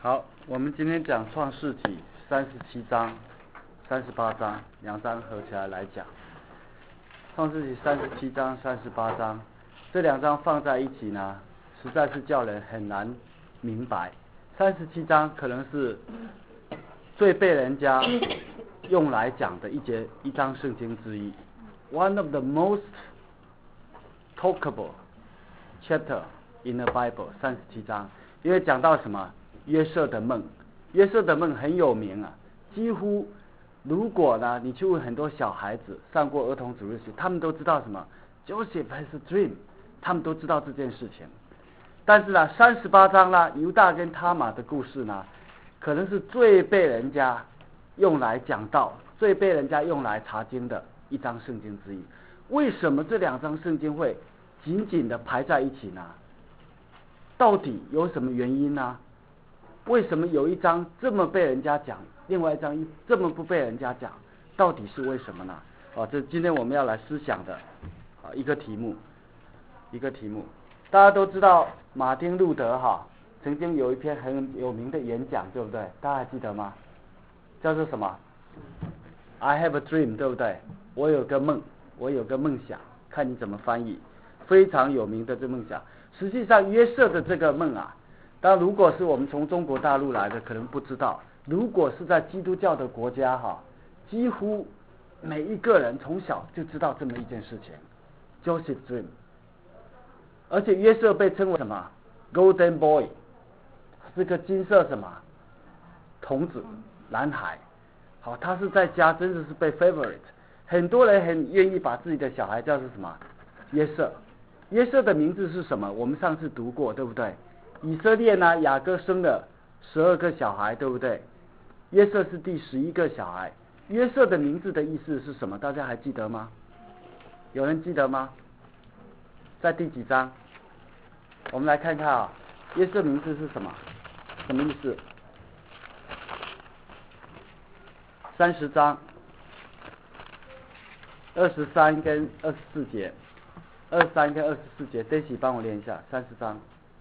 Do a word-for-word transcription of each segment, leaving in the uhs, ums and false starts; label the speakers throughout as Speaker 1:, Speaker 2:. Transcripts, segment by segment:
Speaker 1: 好，我们今天讲创世纪三十七章、三十八章，两章合起来来讲。创世纪三十七章、三十八章，这两章放在一起呢，实在是叫人很难明白。三十七章可能是最被人家用来讲的一节一章圣经之一 ，one of the most talkable chapter in the Bible。三十七章，因为讲到什么？约瑟的梦，约瑟的梦很有名啊，几乎如果呢，你去问很多小孩子上过儿童主日学，他们都知道什么 Joseph has a dream， 他们都知道这件事情。但是呢，三十八章呢，犹大跟他玛的故事呢，可能是最被人家用来讲到、最被人家用来查经的一章圣经之一。为什么这两章圣经会紧紧的排在一起呢？到底有什么原因呢？为什么有一章这么被人家讲，另外一章这么不被人家讲？到底是为什么呢？哦，这今天我们要来思想的啊一个题目，一个题目。大家都知道马丁路德哈曾经有一篇很有名的演讲，对不对？大家还记得吗？叫做什么 ？I have a dream， 对不对？我有个梦，我有个梦想，看你怎么翻译。非常有名的这梦想。实际上约瑟的这个梦啊。当然，如果是我们从中国大陆来的，可能不知道。如果是在基督教的国家哈，几乎每一个人从小就知道这么一件事情 ，Joseph Dream。而且约瑟被称为什么 ？Golden Boy， 是个金色什么童子男孩。好，他是在家真的是被 favorite， 很多人很愿意把自己的小孩叫做什么约瑟。约瑟的名字是什么？我们上次读过，对不对？以色列呢，雅各生了十二个小孩，对不对？约瑟是第十一个小孩。约瑟的名字的意思是什么？大家还记得吗？有人记得吗？在第几章？我们来看看啊，约瑟名字是什么？什么意思？三十章，二十三跟二十四节，二十三跟二十四节 ，Daisy 帮我练一下，三十章。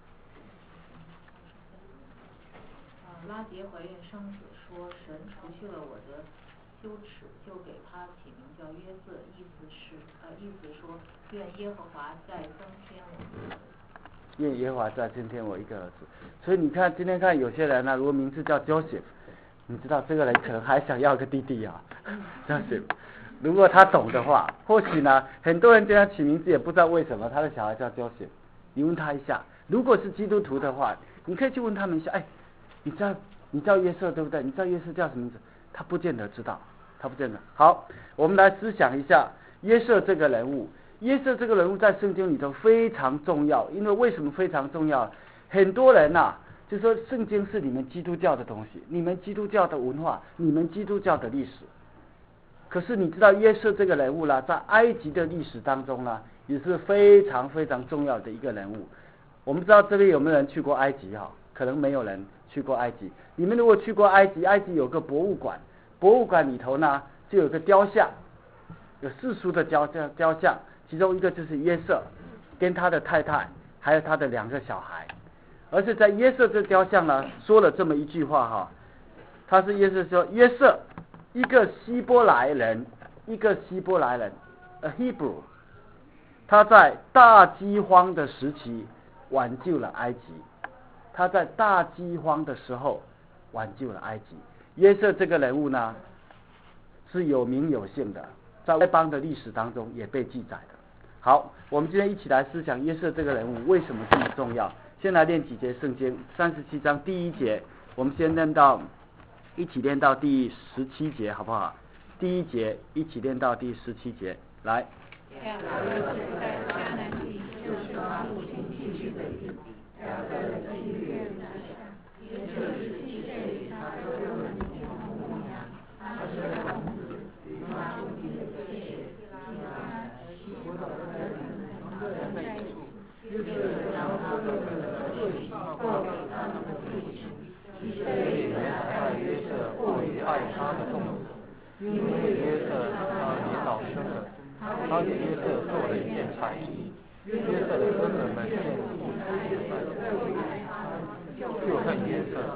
Speaker 2: 拉结怀孕生子，说神除去了我的羞耻，就给他起名叫约瑟，意思是呃，意思说愿耶和华再增添我一个儿子。
Speaker 1: 愿耶和华再增添我一个儿子。所以你看，今天看有些人呢、啊，如果名字叫 Joseph， 你知道这个人可能还想要个弟弟啊 ，Joseph。如果他懂的话，或许呢，很多人对他起名字也不知道为什么他的小孩叫 Joseph。你问他一下，如果是基督徒的话，你可以去问他们一下，哎。你知道你叫约瑟对不对？你知道约瑟叫什么名字？他不见得知道，他不见得。好，我们来思想一下约瑟这个人物。约瑟这个人物在圣经里头非常重要，因为为什么非常重要？很多人呐、啊，就说圣经是你们基督教的东西，你们基督教的文化，你们基督教的历史。可是你知道约瑟这个人物啦，在埃及的历史当中呢，也是非常非常重要的一个人物。我们知道这边有没有人去过埃及哈？可能没有人去过埃及。你们如果去过埃及，埃及有个博物馆，博物馆里头呢就有个雕像，有世俗的雕雕雕像，其中一个就是约瑟跟他的太太，还有他的两个小孩。而且在约瑟这雕像呢说了这么一句话哈，他是约瑟说约瑟一个希伯来人，一个希伯来人 ，a Hebrew， 他在大饥荒的时期挽救了埃及。他在大饥荒的时候挽救了埃及。约瑟这个人物呢是有名有姓的，在外邦的历史当中也被记载的。好，我们今天一起来思想约瑟这个人物为什么这么重要。先来练几节圣经，三十七章第一节，我们先练到，一起练到第十七节，好不好？第一节一起练到第十七节，来。
Speaker 3: 亚伯拉罕在迦南地，就是他父亲寄居的地。雅各的妻约之下，约瑟是七岁与他哥哥们结同母养，他是个童子，与他父亲的哥姐希拉希伯的儿女同个人在一处。约瑟将他哥哥的儿媳报给他们的父亲。以色列人爱约瑟过于爱他的众子，因为约瑟他年老生了，他给约瑟做了一件彩衣。约瑟的哥哥们见你，就恨约瑟，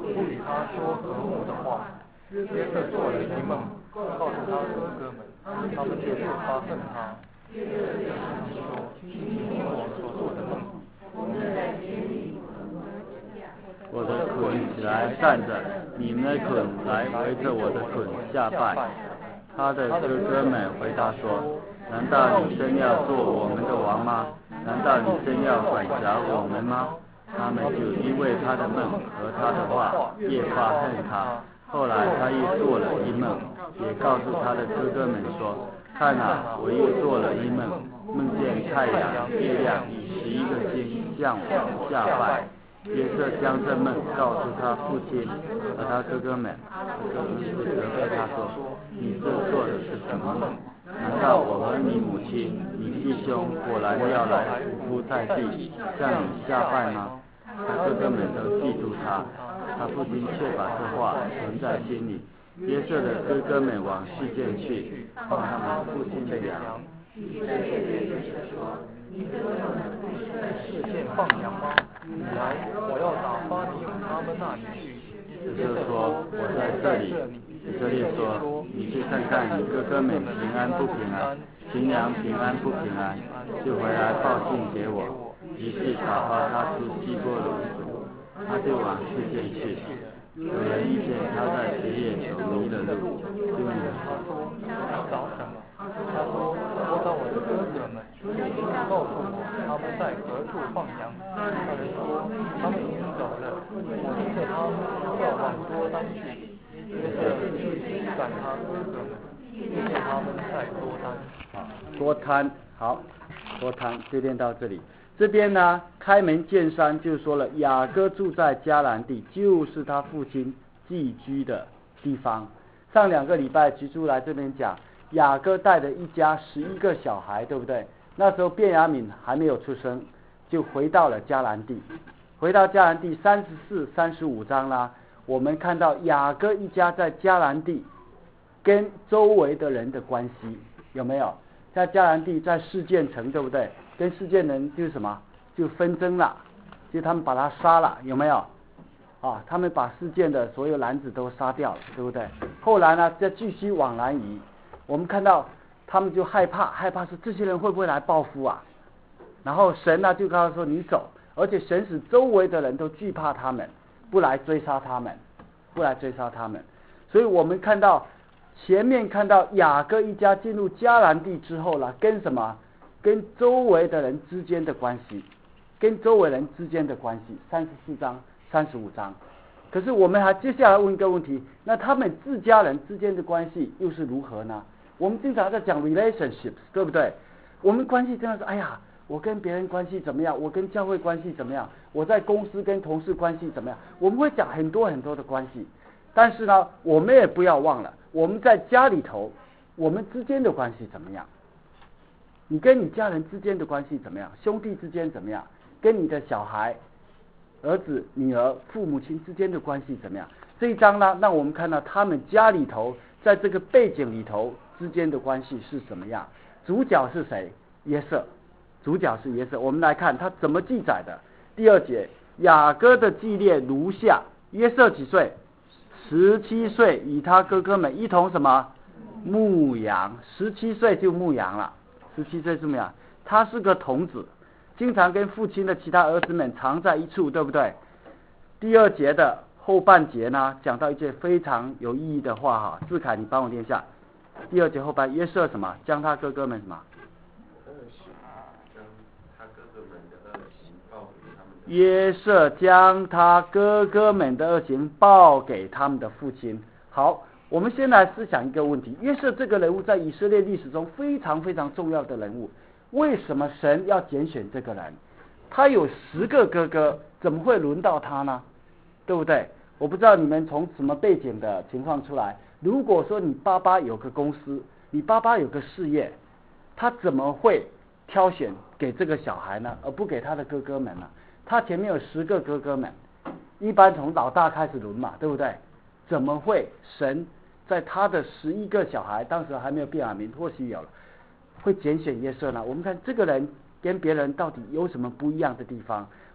Speaker 4: 不与他说和睦的话。约瑟做了一梦，告诉他哥哥们，他们就越发恨他。约瑟对他们说：请听我所做的梦。我们在田里
Speaker 1: 我的捆起来站着，你们的捆来围着我的捆下拜。他的哥哥们回答说：难道你真要做我们的王吗？难道你真要管辖我们吗？他们就因为他的梦和他的话越发恨他。后来他又做了一梦，也告诉他的哥哥们说：看啊，我又做了一梦，梦见太阳、月亮与十一个星向我下拜。约瑟将这梦告诉他父亲和他哥哥们，哥哥们就责备他说：你这做的是什么梦？难道我和你母亲、你弟兄果然要来匍匐在地向你下拜吗？他哥哥们都记住他，他父亲却把这话存在心里。约瑟的哥哥们往示剑去，放他们父亲的羊。以色列对约瑟说：你哥哥们不是在示剑放羊吗？你来，我要打发你往他们那里去。约瑟说：我在这里。以色列说：你去看看你哥哥们平安不平安，群羊平安不平安，就回来报信给我。于是打发他出希波伦，他就往示剑去。有人遇见他在田野所迷了路，就问他说：你找什么？他说：我找我的哥哥们，请告诉我他们在何处放羊。那人说：他们已经走了，我听着他们要往多当去。约瑟就追赶他哥哥们，遇见他们在多单。好，多摊，好，多摊就练到这里。这边呢，开门见山就说了，雅各住在迦南地，就是他父亲寄居的地方。上两个礼拜居住来这边讲，雅各带着一家十一个小孩，对不对？那时候便雅悯还没有出生，就回到了迦南地。回到迦南地三十四、三十五章啦，我们看到雅各一家在迦南地跟周围的人的关系有没有？在迦南地，在示剑城，对不对？跟示剑人就是什么？就纷争了，就他们把他杀了，有没有？啊，他们把示剑的所有男子都杀掉了，对不对？后来呢，再继续往南移，我们看到他们就害怕，害怕说这些人会不会来报复啊？然后神呢就告诉说你走，而且神使周围的人都惧怕他们，不来追杀他们，不来追杀他们。所以我们看到前面看到雅各一家进入迦南地之后了，跟什么？跟周围的人之间的关系，跟周围人之间的关系，三十四章、三十五章。可是我们还接下来问一个问题，那他们自家人之间的关系又是如何呢？我们经常在讲 relationships， 对不对？我们关系真的是，哎呀，我跟别人关系怎么样？我跟教会关系怎么样？我在公司跟同事关系怎么样？我们会讲很多很多的关系，但是呢，我们也不要忘了，我们在家里头，我们之间的关系怎么样？你跟你家人之间的关系怎么样？兄弟之间怎么样？跟你的小孩、儿子、女儿、父母亲之间的关系怎么样？这一章呢，让我们看到他们家里头，在这个背景里头之间的关系是怎么样。主角是谁？约瑟。主角是约瑟。我们来看他怎么记载的。第二节，雅各的记列如下：约瑟几岁？十七岁，与他哥哥们一同什么？牧羊。十七岁就牧羊了。十七岁是牧羊，他是个童子，经常跟父亲的其他儿子们常在一处，对不对？第二节的后半节呢，讲到一件非常有意义的话哈，志凯你帮我念一下。第二节后半，约瑟什么？将他哥哥们什么？
Speaker 5: 恶行，将他哥哥们的恶行报给他们的。
Speaker 1: 约瑟将他哥哥们的恶行报给他们的父亲。好。我们先来思想一个问题，约瑟这个人物在以色列历史中非常非常重要的人物，为什么神要拣选这个人？他有十个哥哥，怎么会轮到他呢？对不对？我不知道你们从什么背景的情况出来，如果说你爸爸有个公司，你爸爸有个事业，他怎么会挑选给这个小孩呢，而不给他的哥哥们呢？他前面有十个哥哥们，一般从老大开始轮嘛，对不对？怎么会神在他的十一个小孩，当时还没有便雅悯，或许有了，会拣选约瑟呢？我们看这个人跟别人到底有什么不一样的地方？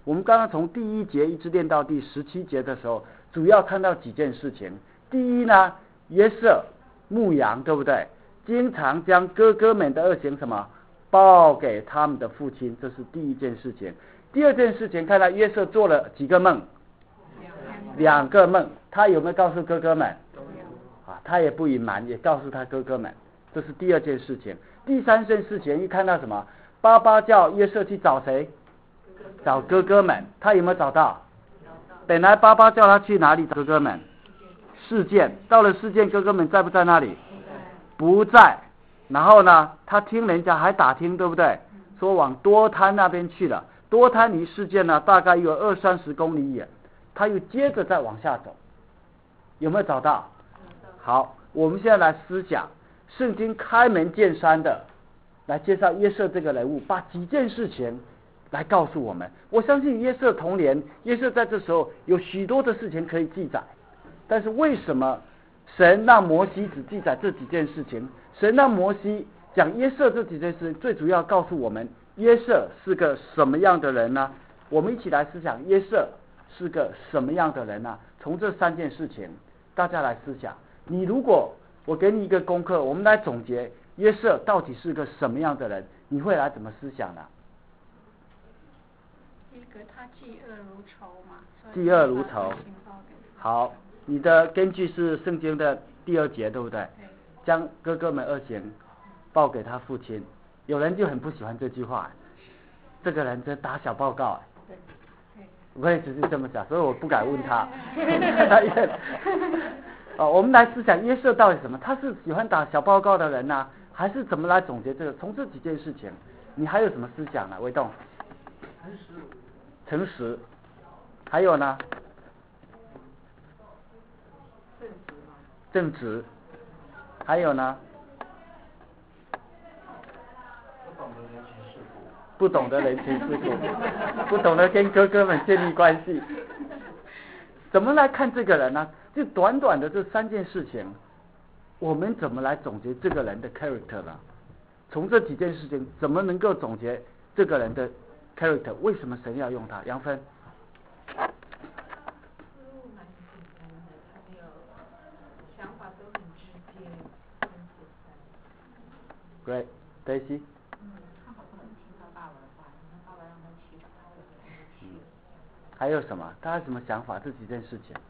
Speaker 1: 我们刚刚从第一节一直练到第十七节的时候，主要看到几件事情。第一呢，约瑟牧羊，对不对？经常将哥哥们的恶行什么报给他们的父亲，这是第一件事情。第二件事情，看到约瑟做了几个梦，两个梦，他有没有告诉哥哥们？啊，他也不隐瞒，也告诉他哥哥们，这是第二件事情。第三件事情，一看到什么？爸爸叫约瑟去找谁？找哥哥们，他有没有找到？本来爸爸叫他去哪里找哥哥们？事件，到了事件，哥哥们在不在那里？不在。然后呢，他听人家还打听，对不对？说往多滩那边去了。多滩离事件呢，大概有二三十公里远。他又接着再往下走，有没有找到？好，我们现在来思想，圣经开门见山的来介绍约瑟这个人物，把几件事情来告诉我们。我相信约瑟童年，约瑟在这时候有许多的事情可以记载，但是为什么神让摩西只记载这几件事情？神让摩西讲约瑟这几件事，最主要告诉我们约瑟是个什么样的人呢？我们一起来思想约瑟是个什么样的人呢？从这三件事情，大家来思想。你如果我给你一个功课，我们来总结约瑟到底是个什么样的人，你会来怎么思想呢？
Speaker 3: 一个他嫉恶如仇嘛，
Speaker 1: 嫉恶如仇。好，你的根据是圣经的第二节，对不对？将哥哥们恶行报给他父亲。有人就很不喜欢这句话，这个人真打小报告。我也只是这么想，所以我不敢问他。哦，我们来思想约瑟到底什么？他是喜欢打小报告的人呢、啊，还是怎么来总结这个？从这几件事情，你还有什么思想呢？卫栋？诚实。诚实。还有呢？正直。还有呢？不懂得人情世故，不懂得跟哥哥们建立关系。怎么来看这个人呢？就短短的这三件事情，我们怎么来总结这个人的 character 呢？从这几件事情，怎么能够总结这个人的 character？ 为什么神要用他？杨芬。Great, Daisy。还有什么？大家有什么想法？这几件事情。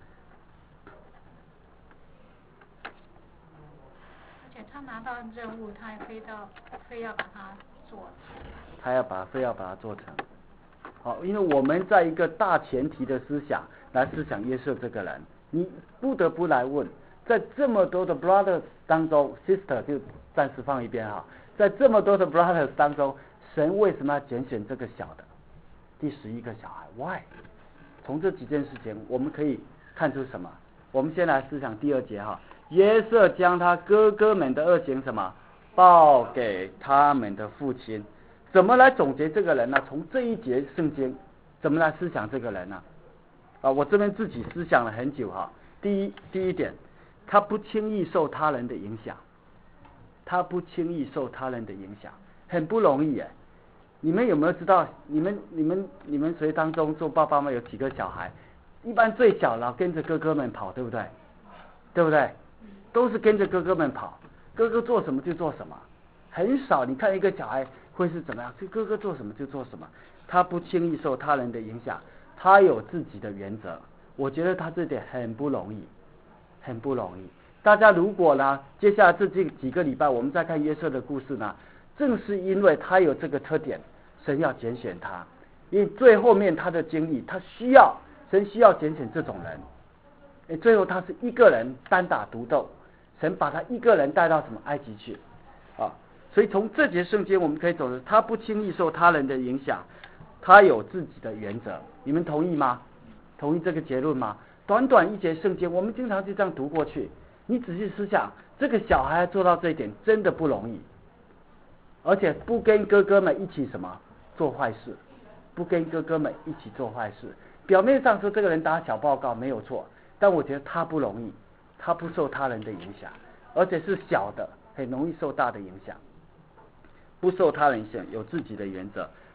Speaker 3: 而且他拿到任务，他也非要非要把它做成。
Speaker 1: 他要把非要把它做成。好，因为我们在一个大前提的思想来思想约瑟这个人，你不得不来问，在这么多的 brothers 当中 ，sister 就暂时放一边哈，在这么多的 brothers 当中，神为什么要拣选这个小的第十一个小孩 ？Why？从这几件事情，我们可以看出什么？我们先来思想第二节哈。约瑟将他哥哥们的恶行什么报给他们的父亲。怎么来总结这个人呢？从这一节圣经，怎么来思想这个人呢？啊，我这边自己思想了很久哈。第一，第一点，他不轻易受他人的影响，他不轻易受他人的影响，很不容易耶。你们有没有知道？你们、你们、你们谁当中做爸爸妈妈有几个小孩？一般最小老跟着哥哥们跑，对不对？对不对？都是跟着哥哥们跑，哥哥做什么就做什么，很少你看一个小孩会是怎么样？就哥哥做什么就做什么，他不轻易受他人的影响，他有自己的原则。我觉得他这点很不容易，很不容易。大家如果呢，接下来这几几个礼拜我们再看约瑟的故事呢，正是因为他有这个特点。神要拣选他，因为最后面他的经历，他需要神需要拣选这种人。诶，最后他是一个人单打独斗，神把他一个人带到什么埃及去啊？所以从这节圣经我们可以走的，他不轻易受他人的影响，他有自己的原则。你们同意吗？同意这个结论吗？短短一节圣经，我们经常就这样读过去。你仔细思想，这个小孩做到这一点真的不容易，而且不跟哥哥们一起什么？做坏事，不跟哥哥们一起做坏事。表面上说这个人打小报告没有错，但我觉得他不容易，他不受他人的影响，而且是小的，很容易受大的影响。不受他人影响，有自己的原则。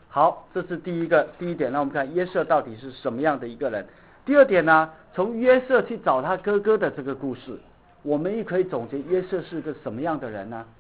Speaker 1: 好，这是第一个第一点。那我们看约瑟到底是什么样的一个人。第二点呢，从约瑟去找他哥哥的这个故事，我们也可以总结约瑟是个什么样的人呢？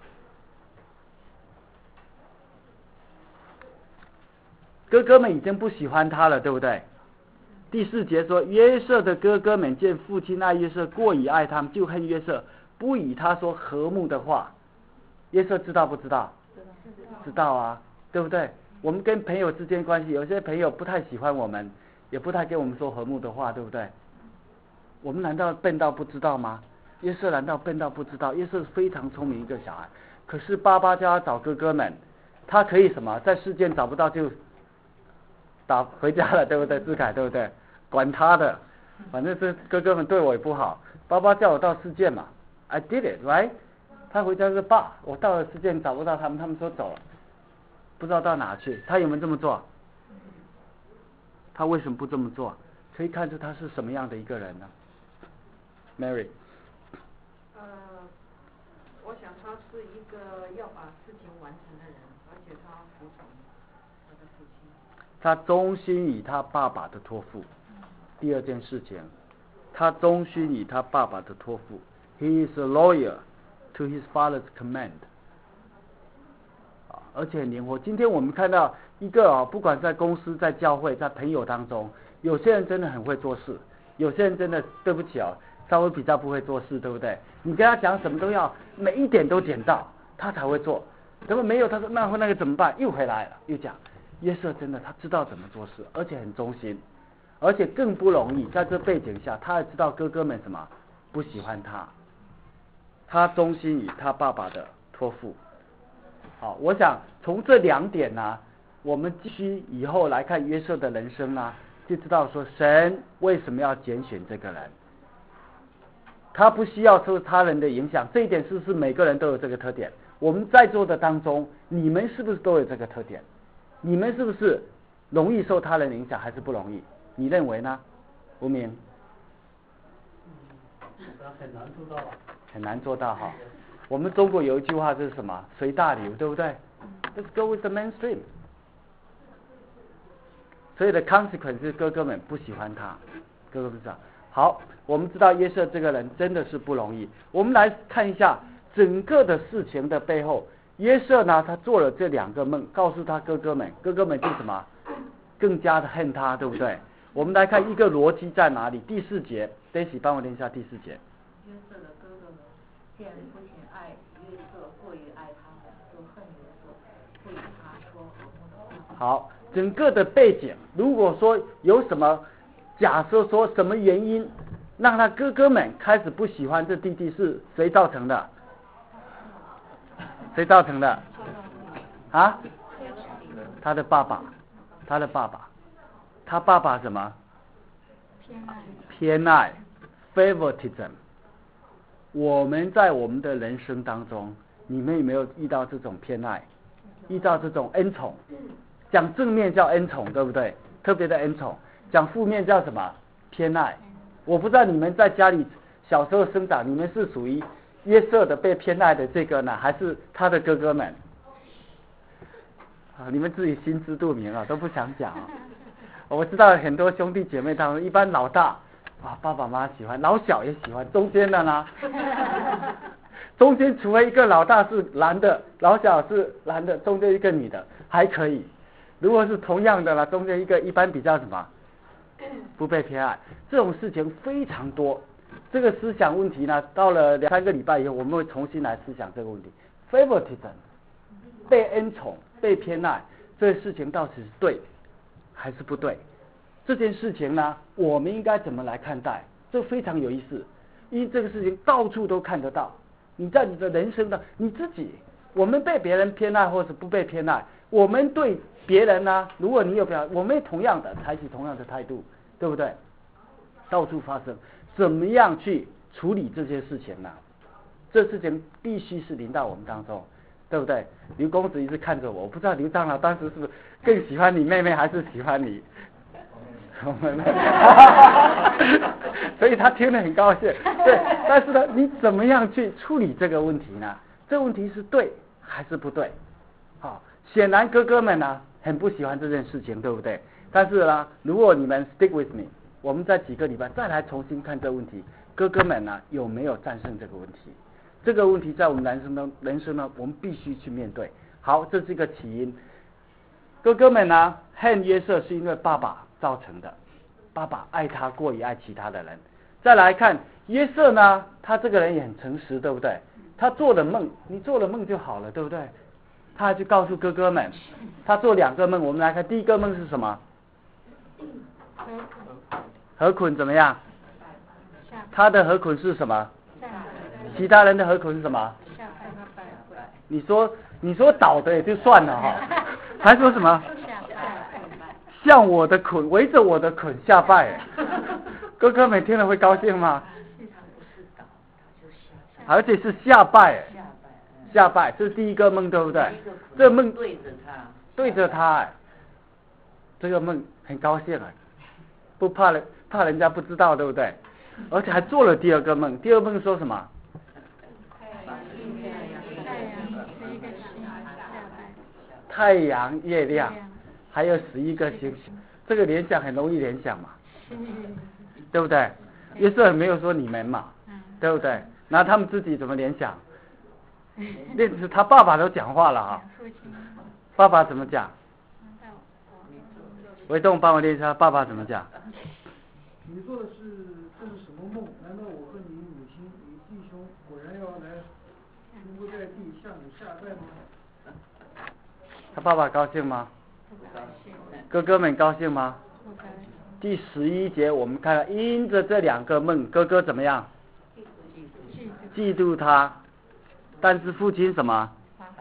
Speaker 1: 哥哥们已经不喜欢他了，对不对？第四节说，约瑟的哥哥们见父亲爱约瑟，过于爱他们，就恨约瑟，不以他说和睦的话。约瑟知道不知道？知道啊，对不对？我们跟朋友之间关系，有些朋友不太喜欢我们，也不太跟我们说和睦的话，对不对？我们难道笨到不知道吗？约瑟难道笨到不知道？约瑟是非常聪明一个小孩，可是爸爸叫他找哥哥们，他可以什么？在世界找不到就打回家了，对不对？志凯，对不对？管他的，反正这哥哥们对我也不好。爸爸叫我到世界嘛 ，I did it, right？ 他回家说爸，我到了世界找不到他们，他们说走了，不知道到哪去。他有没有这么做？他为什么不这么做？可以看出他是什么样的一个人呢 ？Mary。
Speaker 6: 呃，我想他是一个要把事情完成的人，而且他服从他的父亲。
Speaker 1: 他忠心于他爸爸的托付。第二件事情，他忠心于他爸爸的托付。He is loyal to his father's command。而且很灵活。今天我们看到一个啊，不管在公司、在教会、在朋友当中，有些人真的很会做事，有些人真的对不起哦，稍微比较不会做事，对不对？你跟他讲什么都要每一点都点到，他才会做。如果没有，他说那那个怎么办？又回来了，又讲。约瑟真的他知道怎么做事，而且很忠心，而且更不容易。在这背景下，他也知道哥哥们什么不喜欢他，他忠心于他爸爸的托付。好，我想从这两点呢、啊，我们继续以后来看约瑟的人生呢、啊，就知道说神为什么要拣选这个人。他不需要受他人的影响，这一点是不是每个人都有这个特点？我们在座的当中，你们是不是都有这个特点？你们是不是容易受他人影响，还是不容易？你认为呢？吴明？
Speaker 7: 很难做到吧？
Speaker 1: 很难做到哈。我们中国有一句话就是什么？随大流，对不对 ？Let's go with the mainstream。所以的 consequence 是哥哥们不喜欢他，哥哥不知道。好，我们知道约瑟这个人真的是不容易。我们来看一下整个的事情的背后。约瑟呢，他做了这两个梦，告诉他哥哥们，哥哥们就什么，更加的恨他，对不对？我们来看一个逻辑在哪里。第四节 ，Daisy 帮我念一下第四节。
Speaker 2: 约瑟的哥哥们见父亲爱约瑟过于爱他们，就恨约瑟，不与他说和睦的话。
Speaker 1: 好，整个的背景，如果说有什么假设说什么原因让他哥哥们开始不喜欢这弟弟，是谁造成的？谁造成的？啊？他的爸爸，他的爸爸，他爸爸什么？
Speaker 3: 偏爱。
Speaker 1: 偏爱 ，favoritism。我们在我们的人生当中，你们有没有遇到这种偏爱？遇到这种恩宠？讲正面叫恩宠，对不对？特别的恩宠。讲负面叫什么？偏爱。我不知道你们在家里小时候生长，你们是属于约瑟的被偏爱的这个呢，还是他的哥哥们？啊，你们自己心知肚明啊，都不想讲啊。我知道很多兄弟姐妹当中，一般老大啊，爸爸妈妈喜欢，老小也喜欢，中间的呢？中间除了一个老大是男的，老小是男的，中间一个女的还可以。如果是同样的呢，中间一个一般比较什么？不被偏爱，这种事情非常多。这个思想问题呢，到了两三个礼拜以后，我们会重新来思想这个问题。favoritism， 被恩宠、被偏爱，这个事情到底是对还是不对？这件事情呢，我们应该怎么来看待？这非常有意思，因为这个事情到处都看得到。你在你的人生的你自己，我们被别人偏爱或是不被偏爱，我们对别人呢，如果你有表，我们同样的采取同样的态度，对不对？到处发生，怎么样去处理这些事情呢？这事情必须是临到我们当中，对不对？刘公子一直看着我，我不知道刘长老当时是不是更喜欢你妹妹，还是喜欢你？我妹妹，所以他听得很高兴。对，但是呢，你怎么样去处理这个问题呢？这个问题是对还是不对？好，显然哥哥们呢很不喜欢这件事情，对不对？但是呢，如果你们 stick with me， 我们在几个礼拜再来重新看这个问题，哥哥们呢有没有战胜这个问题？这个问题在我们人生中，人生呢，我们必须去面对。好，这是一个起因。哥哥们呢恨约瑟是因为爸爸造成的，爸爸爱他过于爱其他的人。再来看约瑟呢，他这个人也很诚实，对不对？他做了梦，你做了梦就好了，对不对？他还去告诉哥哥们，他做两个梦。我们来看第一个梦是什么？河捆怎么样？他的河捆是什么？其他人的河捆是什么？你说你说倒的也就算了哈，还说什么？像我的捆，围着我的捆下拜。哥哥们听了会高兴吗？而且是下拜，下拜，这是第一个梦，对不对？这个梦
Speaker 7: 对着他，
Speaker 1: 对着他，哎，这个梦很高兴啊，不怕人怕人家不知道，对不对？而且还做了第二个梦，第二梦说什么？太阳、月亮，还有十一个星星，这个联想很容易联想嘛，对不对？约瑟没有说你们嘛，对不对？然后他们自己怎么联想？那是他爸爸都讲话了哈，爸爸怎么讲？维栋帮我练一下，爸爸怎么讲？
Speaker 8: 你做的是这是什么梦？难道我和你母亲、你弟兄果然要来匍匐在地向你下拜吗？
Speaker 1: 他爸爸高兴吗？哥哥们高兴吗？第十一节我们看到，因着这两个梦，哥哥怎么样？嫉妒他，但是父亲什么？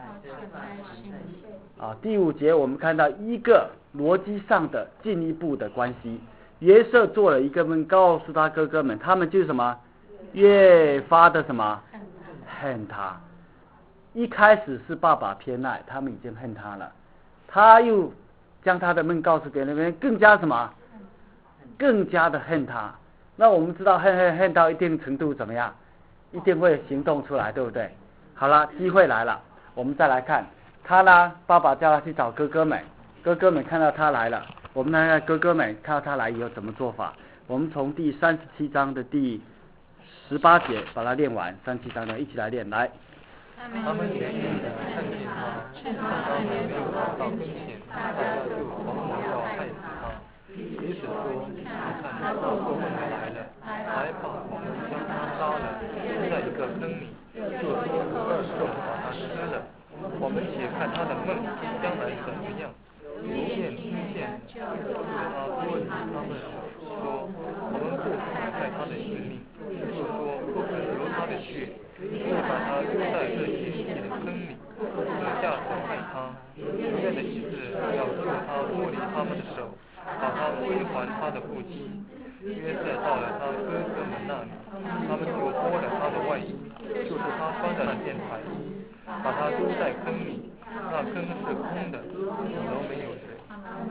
Speaker 1: 啊，第五节我们看到一个逻辑上的进一步的关系。约瑟做了一个梦，告诉他哥哥们，他们就是什么？越发的什么？恨他。一开始是爸爸偏爱，他们已经恨他了。他又将他的梦告诉别人，更加什么？更加的恨他。那我们知道恨恨恨到一定程度怎么样？一定会行动出来，对不对？好了，机会来了，我们再来看他呢。爸爸叫他去找哥哥们，哥哥们看到他来了，我们来看哥哥们看到他来以后怎么做法。我们从第三十七章的第十八节把它练完，三十七章的一起来练，来。
Speaker 4: 他们远远地看见他，看到没有到跟前，大家就狂妄要害死他。彼此说：看，他做梦来了，来吧，我们将他杀了，丢在一个坑里，就说二兽把他吃了。我们且看他的梦将来怎么样。有便听见就对他脱离他们说：我们不可害他的性命，就说不可流他的血。就把他丢在这隐秘的坑里，私下手害他。永远的意思要救他脱离他们的手，把他归还他的父亲。约瑟到了他哥哥们那里，他们就脱了他的外衣，就是他穿的那件白衣，把他丢在坑里。那坑是空的，里头没有水。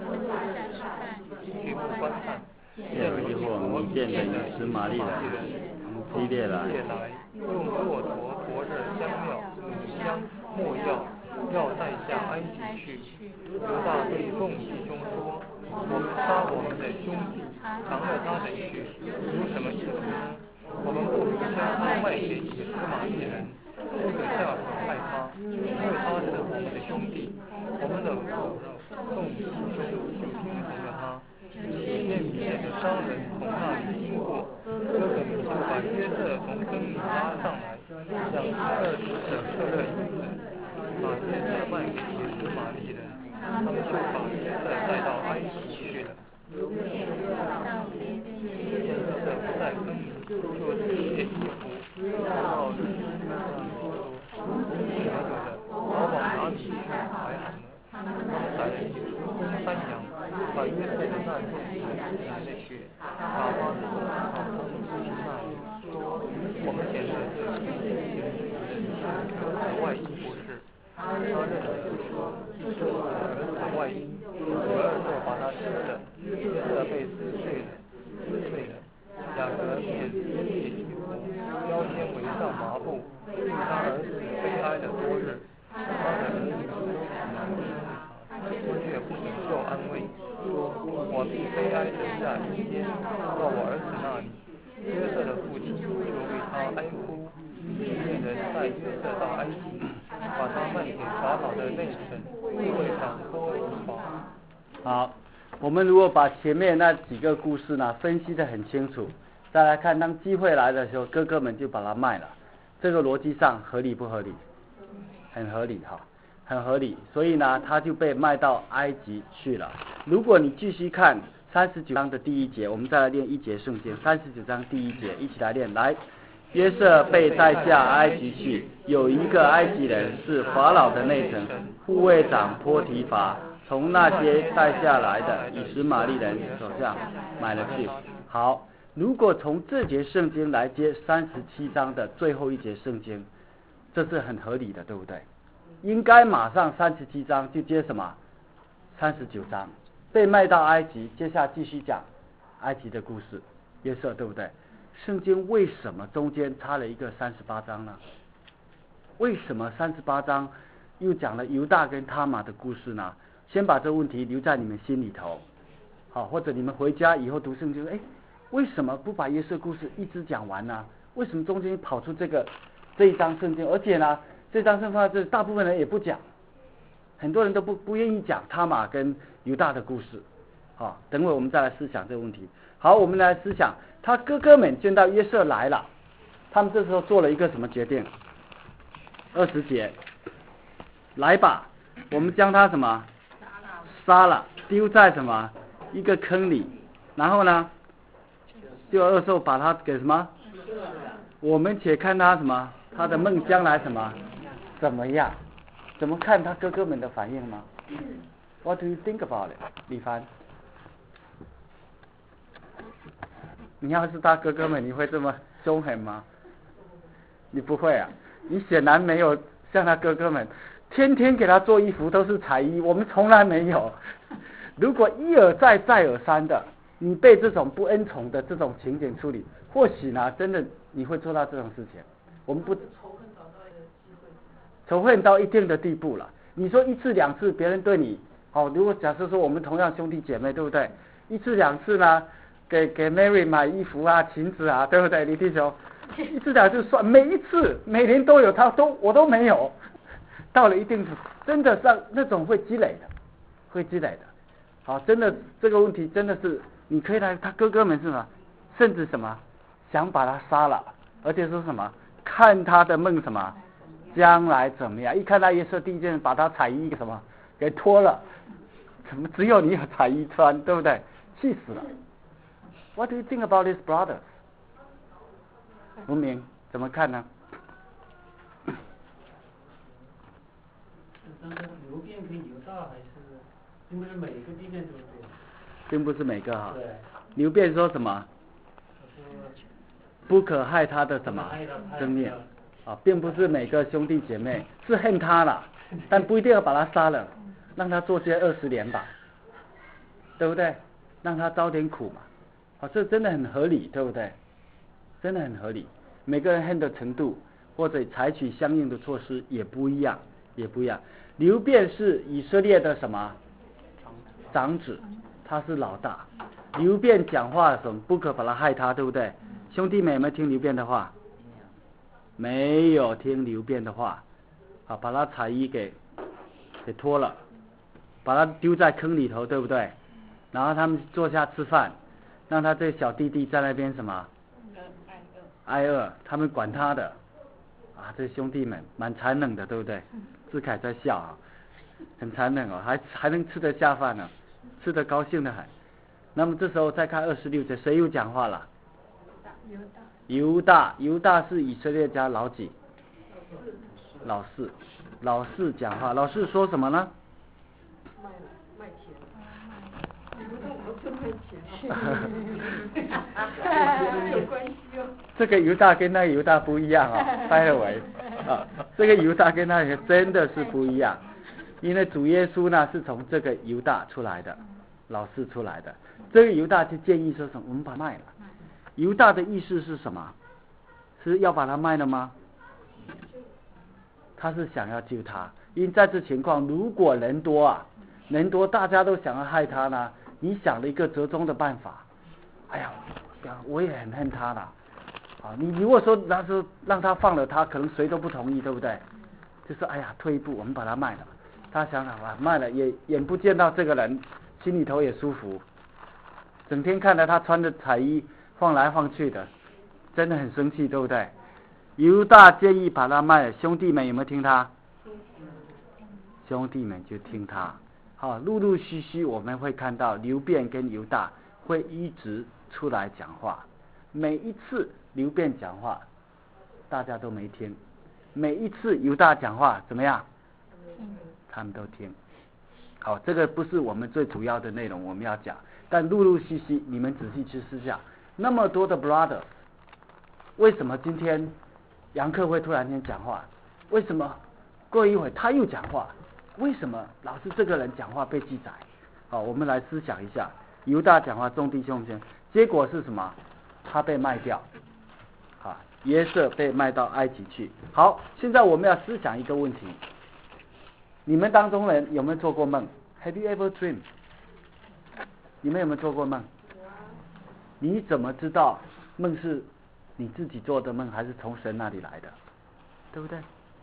Speaker 4: 去不观看，见有一伙迷变的以实玛利人从基列来，用骆驼驮着香料、乳香、没药，要带下埃及去。犹大对众弟兄说：我们杀我们的兄弟，尝了他的血，有什么意思呢？我们不如将他卖给以实玛利人，不可下手害他，因为他是我们的兄弟。我们的口肉，众弟兄就听从了他。几天米甸的商人从那里经过，哥哥们就把约瑟从坑里拉上来，像二十的舍勒银子，把约瑟卖给以实玛利人，他们就把约瑟带到埃及去了。见约瑟不在坑里，就撕裂衣服，逃到日军那里说：没有了，逃往哪里去才好呢？他们宰了几头山羊，把约瑟的那众子来了血，打发子送到他们父亲那里，说：我们捡了这一件儿子外衣不是？他认了就说：这是我儿子的外衣。十二兽把他吃了，约瑟被撕碎了，撕碎了。雅各便撕裂衣服，腰间围上麻布，为他儿子悲哀了多日。他的儿女都死了，他却不哀哭，以色列人带约瑟到埃及，把他卖给法老的内臣护卫长波提乏。
Speaker 1: 好，我们如果把前面那几个故事呢分析得很清楚，再来看当机会来的时候，哥哥们就把他卖了，这个逻辑上合理不合理？很合理哈，很合理。所以呢，他就被卖到埃及去了。如果你继续看三十九章的第一节，我们再来念一节圣经。三十九章第一节，一起来念。来，约瑟被带下埃及去，有一个埃及人是法老的内臣，护卫长波提乏，从那些带下来的以实玛利人手上买了去。好，如果从这节圣经来接三十七章的最后一节圣经，这是很合理的，对不对？应该马上三十七章就接什么？三十九章被卖到埃及，接下来继续讲埃及的故事，约瑟，对不对？圣经为什么中间插了一个三十八章呢？为什么三十八章又讲了犹大跟他玛的故事呢？先把这个问题留在你们心里头，好，或者你们回家以后读圣经，哎，为什么不把约瑟故事一直讲完呢？为什么中间跑出这个这一章圣经？而且呢，这章圣经放在这里，大部分人也不讲，很多人都不不愿意讲他玛跟犹大的故事。好，等会我们再来思想这个问题。好，我们来思想，他哥哥们见到约瑟来了，他们这时候做了一个什么决定？二十节，来吧，我们将他什么杀了，丢在什么一个坑里，然后呢，就二兽把他给什么？我们且看他什么，他的梦将来什么怎么样？怎么看他哥哥们的反应吗 ？What do you think about it， 李凡？你要是他哥哥们，你会这么凶狠吗？你不会啊，你显然没有像他哥哥们，天天给他做衣服都是彩衣，我们从来没有。如果一而再再而三的，你被这种不恩宠的这种情景处理，或许呢，真的你会做到这种事情。我们不仇恨到一定的地步了。你说一次两次，别人对你好，如果假设说我们同样兄弟姐妹，对不对？一次两次呢？给给 Mary 买衣服啊、裙子啊，对不对，李弟兄？一次两次算，每一次每年都有他，都我都没有。到了一定真的上那种会积累的，会积累的。好，真的这个问题真的是，你可以来，他哥哥们是什么，甚至什么想把他杀了，而且说什么看他的梦什么将来怎么样？一看他约瑟第一件把他彩衣什么给脱了，怎么只有你有彩衣穿，对不对？气死了。What do you think about his brothers？ 文明怎么看呢？
Speaker 7: 流变跟犹大还是，并不是每个地点都这样。
Speaker 1: 并不是每个哈。
Speaker 7: 对。
Speaker 1: 流变说什么？不可害他的什么生命啊，并不是每个兄弟姐妹是恨他了，但不一定要把他杀了，让他做些二十年吧，对不对？让他遭点苦嘛。啊，这真的很合理，对不对？真的很合理。每个人恨的程度或者采取相应的措施也不一样，也不一样。流变是以色列的什么长子，他是老大。流变讲话的时候不可把他害他，对不对？兄弟们有没有听流变的话？没有听流变的话，啊，把他彩衣给给脱了，把他丢在坑里头，对不对？然后他们坐下吃饭。让他这小弟弟在那边什么挨饿，他们管他的啊，这兄弟们蛮残忍的，对不对？志凯在笑啊，很残忍哦，还还能吃得下饭呢，吃得高兴得很。那么这时候再看二十六节，谁又讲话了？犹大，犹大是以色列家老几？老四，老四讲话，老四说什么呢？
Speaker 6: 卖卖钱。有关系哦。
Speaker 1: 这个犹大跟那个犹大不一样啊、哦，by the way，啊，这个犹大跟那个真的是不一样，因为主耶稣呢是从这个犹大出来的，老四出来的。这个犹大就建议说什么，我们把它卖了。犹大的意思是什么？是要把它卖了吗？他是想要救他，因为在这情况，如果人多啊，人多大家都想要害他呢。你想了一个折中的办法，哎呀，我也很恨他啦，啊， 啊，你如果说那时候让他放了他，可能谁都不同意，对不对？就是哎呀，退一步，我们把他卖了。他想想啊，卖了也眼不见到这个人，心里头也舒服。整天看着他穿着彩衣晃来晃去的，真的很生气，对不对？犹大建议把他卖了，兄弟们有没有听他？兄弟们就听他。好，陆陆续续我们会看到流便跟犹大会一直出来讲话。每一次流便讲话，大家都没听；每一次犹大讲话，怎么样？他们都听。好，这个不是我们最主要的内容，我们要讲。但陆陆续续，你们仔细去思想，那么多的 brother， 为什么今天杨克会突然间讲话？为什么过一会他又讲话？为什么老是这个人讲话被记载？好，我们来思想一下。犹大讲话，众弟兄们，结果是什么？他被卖掉，啊，约瑟被卖到埃及去。好，现在我们要思想一个问题：你们当中人有没有做过梦 ？Have you ever dreamed？ 你们有没有做过梦？你怎么知道梦是你自己做的梦，还是从神那里来的？对不对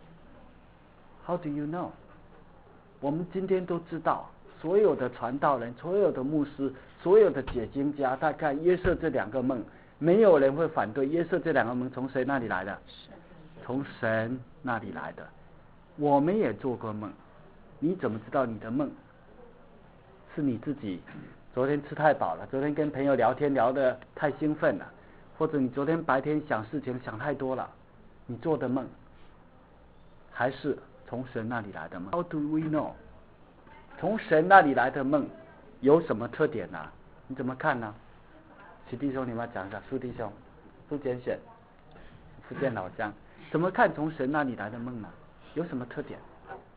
Speaker 1: ？How do you know？ 我们今天都知道，所有的传道人、所有的牧师、所有的解经家，大概约瑟这两个梦，没有人会反对约瑟这两个梦从谁那里来的？从神那里来的。我们也做过梦，你怎么知道你的梦是你自己昨天吃太饱了，昨天跟朋友聊天聊得太兴奋了，或者你昨天白天想事情想太多了，你做的梦还是从神那里来的梦？ How do we know？ 从神那里来的梦有什么特点呢、啊？你怎么看呢？许弟兄，你们讲一下。苏弟兄，苏简选，福建老乡，怎么看从神那里来的梦呢？有什么特点？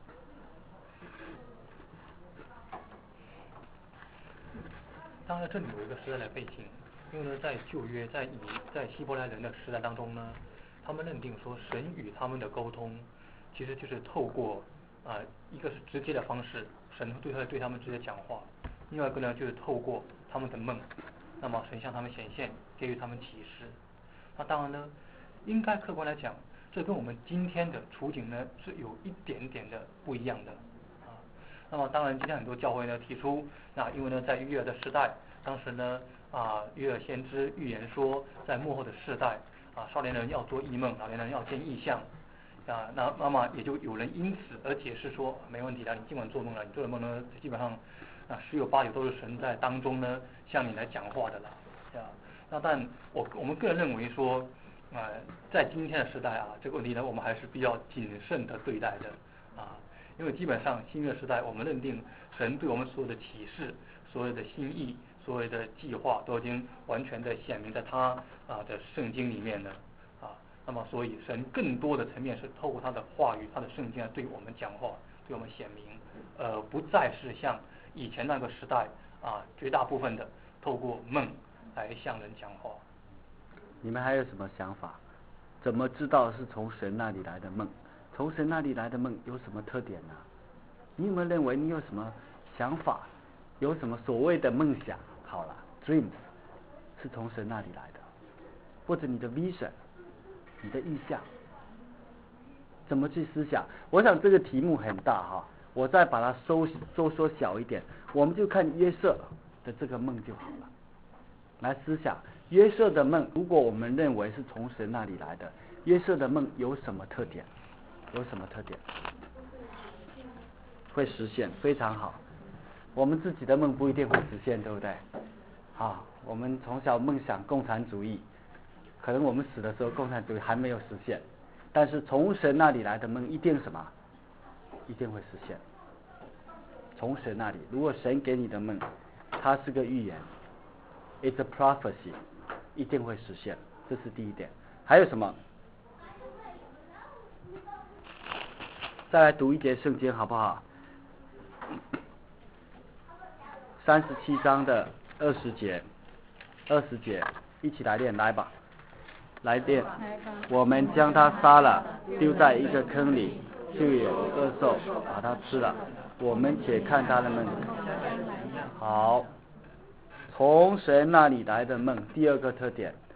Speaker 4: 当然，这里有一个时代的背景，因为呢，在旧约，在以在希伯来人的时代当中呢，他们认定说神与他们的沟通，其实就是透过啊、呃，一个是直接的方式，神对他对他们直接讲话；另外一个呢，就是透过他们的梦，那么神向他们显现，给予他们启示。那当然呢，应该客观来讲，这跟我们今天的处境呢是有一点点的不一样的。那么当然，今天很多教会呢提出，那因为呢，在约珥的时代，当时呢啊，约珥先知预言说，在末后的世代啊，少年人要做异梦，老年人要见异象啊，那那么也就有人因此而解释说，没问题的，你尽管做梦了，你做的梦呢，基本上啊十有八九都是神在当中呢向你来讲话的了啊。那但我我们个人认为说，啊，在今天的时代啊，这个问题呢，我们还是比较谨慎的对待的啊。因为基本上新约时代，我们认定神对我们所有的启示、所有的心意、所有的计划，都已经完全的显明在他啊的圣经里面了啊。那么，所以神更多的层面是透过他的话语、他的圣经来对我们讲话，对我们显明，呃，不再是像以前那个时代啊，绝大部分的透过梦来向人讲话。
Speaker 1: 你们还有什么想法？怎么知道是从神那里来的梦？从神那里来的梦有什么特点呢？你有没有认为你有什么想法？有什么所谓的梦想？好了 ，dreams 是从神那里来的，或者你的 vision， 你的意象，怎么去思想？我想这个题目很大哈，我再把它收收缩小一点，我们就看约瑟的这个梦就好了。来思想约瑟的梦，如果我们认为是从神那里来的，约瑟的梦有什么特点？有什么特点？会实现，非常好。我们自己的梦不一定会实现，对不对？啊，我们从小梦想共产主义，可能我们死的时候共产主义还没有实现，但是从神那里来的梦一定什么？一定会实现。从神那里，如果神给你的梦，它是个预言 ，it's a prophecy， 一定会实现，这是第一点。还有什么？再来读一节圣经好不好？三十七章的二十节，二十节，一起来练，来吧，来练。我们将他杀了，丢在一个坑里，就有恶兽把他吃了。我们且看他的梦。好，从神那里来的梦，第二个特点，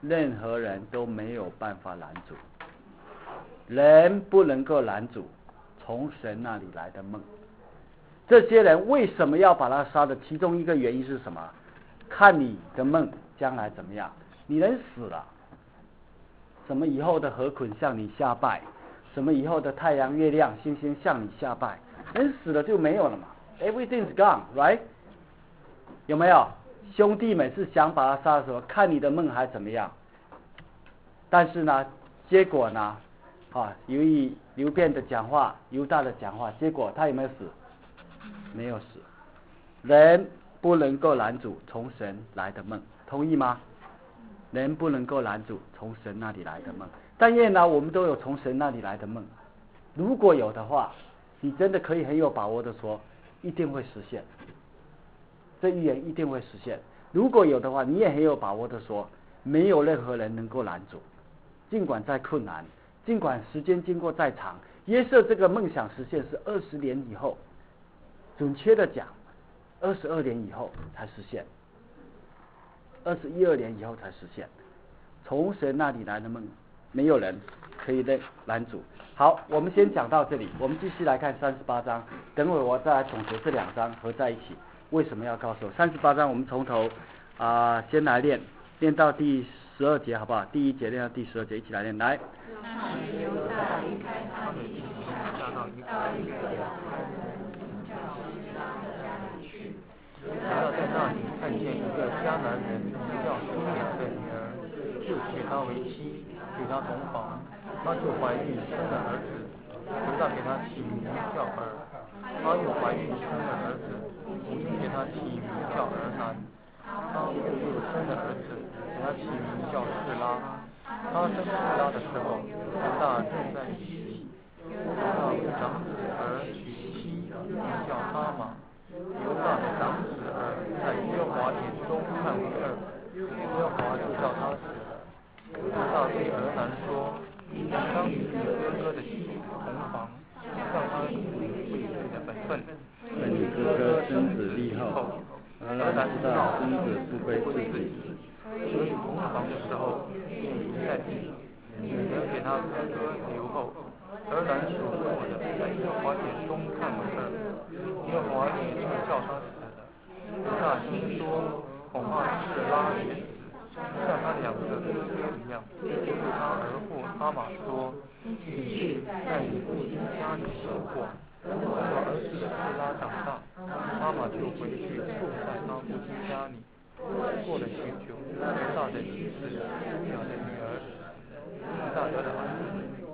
Speaker 1: 任何人都没有办法拦阻，人不能够拦阻从神那里来的梦。这些人为什么要把他杀的？其中一个原因是什么？看你的梦将来怎么样，你人死了，什么以后的河捆向你下拜，什么以后的太阳月亮星星向你下拜，人死了就没有了嘛。 Everything's gone, right？ 有没有？兄弟们是想把他杀的时候，看你的梦还怎么样？但是呢，结果呢，啊，由于流便的讲话，犹大的讲话，结果他有没有死？没有死。人不能够拦阻从神来的梦，同意吗？人不能够拦阻从神那里来的梦。但愿呢，我们都有从神那里来的梦。如果有的话，你真的可以很有把握的说，一定会实现。这预言一定会实现。如果有的话，你也很有把握的说，没有任何人能够拦阻。尽管再困难，尽管时间经过再长，约瑟这个梦想实现是二十年以后，准确的讲，二十二年以后才实现，二十一二年以后才实现。从神那里来的梦，没有人可以拦阻。好，我们先讲到这里，我们继续来看三十八章。等会我再来总结这两章合在一起，为什么要告诉我？三十八章我们从头啊、呃、先来练，练到第十二节好不好？第一节练到第十二节，一起来练。来。
Speaker 3: 那时犹大离开他们一起下到一个亚兰人叫希拉的家里去。
Speaker 4: 犹大在那里看见一个迦南人名叫舒雅的女儿，就娶她为妻，与她同房，她就怀孕生了儿子。犹大给她起名叫尔。她又怀孕生了儿子，母亲给她起名叫尔南。她又又生了儿子，给她起名叫示拉。她生示拉的时候，犹大正在洗礼。犹大为长子而娶妻，名叫他玛。犹大的长子儿在耶和华眼中看为恶，耶和华就叫他死了。犹大对俄南说：“你当与你哥哥的妻子同房，叫他尽你未遂的本分。
Speaker 1: 等你哥哥生子立后，俄南知道生子不归自己，
Speaker 4: 所以同房的时候便不在地，女人给他哥哥留后。俄南所做的，在耶和华眼中看为恶，耶和华也就叫他死了。犹大心说，恐怕示拉也死，像他两个哥哥一样，就对他儿妇他玛说：“你去在你父亲家里生活。”等我儿子示拉长大，他玛就回去住在他父亲家里。过了许久，犹大的妻子舒雅的女儿死了，犹大得了儿子。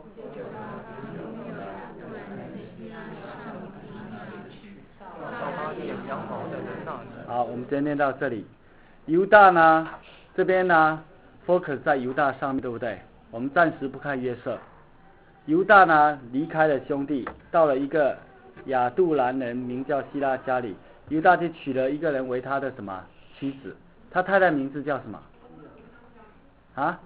Speaker 4: 到他剪羊毛的人那里。
Speaker 1: 好，我们今天念到这里。犹大呢，这边呢 focus 在犹大上面，对不对？我们暂时不看约瑟。犹大呢离开了兄弟，到了一个亚杜兰人名叫希拉家里，犹大就娶了一个人为他的什么妻子？他太太名字叫什么？啊？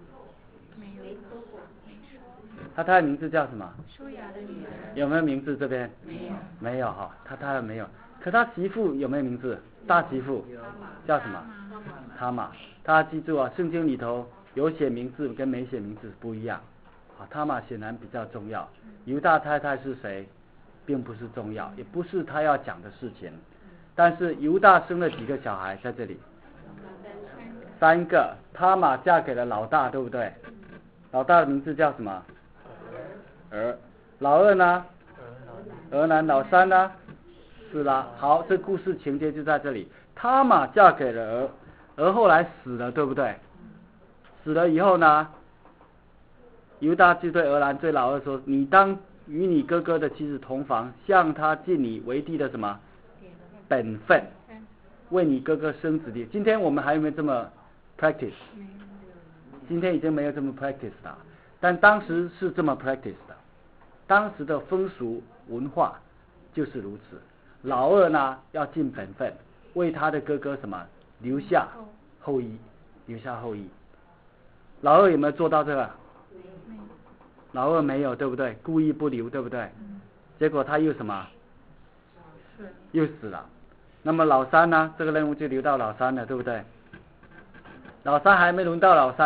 Speaker 1: 他太太名字叫什么？
Speaker 3: 舒雅的女儿。
Speaker 1: 有没有名字这边？
Speaker 3: 没有。
Speaker 1: 没有哈，他太太没有。可他媳妇有没有名字？大媳妇叫什么？他玛。大家记住啊，圣经里头有写名字跟没写名字不一样。啊，他玛显然比较重要。犹大太太是谁，并不是重要，也不是他要讲的事情。但是犹大生了几个小孩在这里？三个。他玛嫁给了老大，对不对？老大的名字叫什么？儿。老二呢？俄南。老三呢？示拉。好，这故事情节就在这里。他玛嫁给了儿，儿后来死了，对不对？死了以后呢，犹大就对俄兰对老二说：“你当与你哥哥的妻子同房，向他尽你为弟的什么本分，为你哥哥生子弟。”今天我们还有没有这么 practice？ 今天已经没有这么 practice 了，但当时是这么 practice 的。当时的风俗文化就是如此。老二呢要尽本分，为他的哥哥什么留下后裔，留下后裔。老二有没有做到这个？老二没有，对不对？故意不留，对不对？结果他又什么？又死了。那么老三呢？这个任务就留到老三了，对不对？老三还没轮到老三，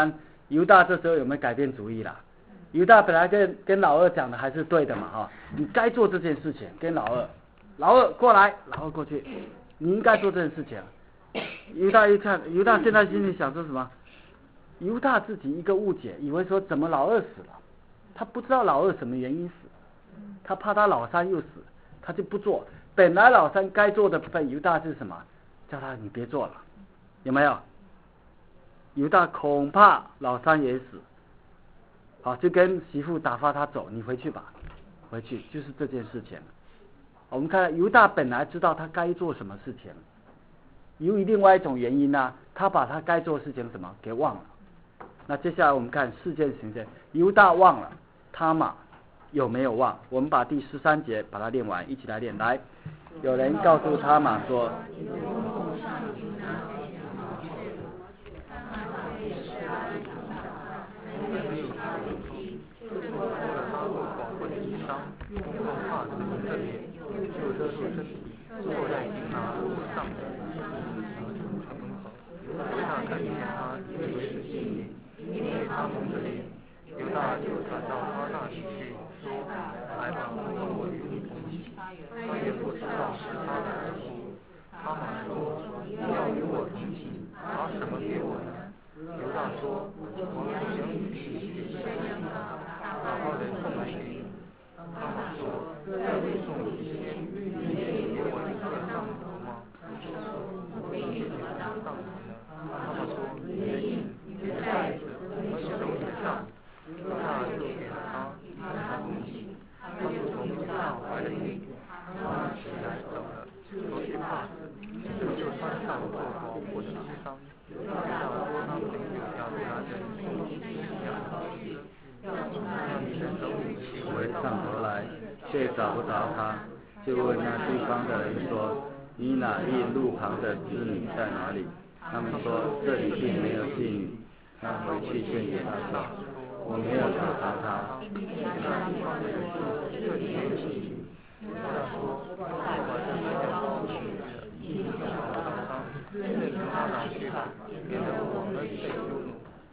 Speaker 1: 犹大这时候有没有改变主意啦？犹大本来跟跟老二讲的还是对的嘛，哈，你该做这件事情，跟老二，老二过来，老二过去，你应该做这件事情。犹大一看，犹大现在心里想说什么？犹大自己一个误解，以为说怎么老二死了，他不知道老二什么原因死，他怕他老三又死，他就不做。本来老三该做的份，犹大是什么？叫他你别做了，有没有？犹大恐怕老三也死。好，就跟媳妇打发他走，你回去吧，回去就是这件事情。我们看犹大本来知道他该做什么事情，由于另外一种原因呢、啊，他把他该做的事情什么给忘了。那接下来我们看事件行政，犹大忘了，他玛有没有忘？我们把第十三节把它练完，一起来练。来，有人告诉他玛说。
Speaker 4: 坐在金拿路上的城河，犹大看见他，以为是妓女，因为他蒙着脸。犹大就转到他那里去，说：“来吧，和我与你同行。”他也不知道是他的儿妇。他玛说：“你要与我同行，拿什么给我呢？”犹大说：“我们行与必须宣扬他，打发人送来给你。”他玛说：“在未送以前，你愿意给我一个上头吗？”我给你什么当上头呢？他玛说：“你的印、你的袋子和手也上。”犹大就给了他，与他同行。他就从犹大怀了孕。他起来走了，脱去帕子，就穿上做保护的衣裳。犹大说他朋友亚比兰人送以亚当去，让你的手里起回上头来，却找不着他，就问那地方的人说：“你哪一路旁的织女在哪里？”他们说：“这里并没有妓女。”他回去见给他说：“我没有找着他。”那地方的人说：“这里没有妓女。”犹大说：“我把这没有好去的，一定要找他，认出他哪去吧，免得我们被羞辱。”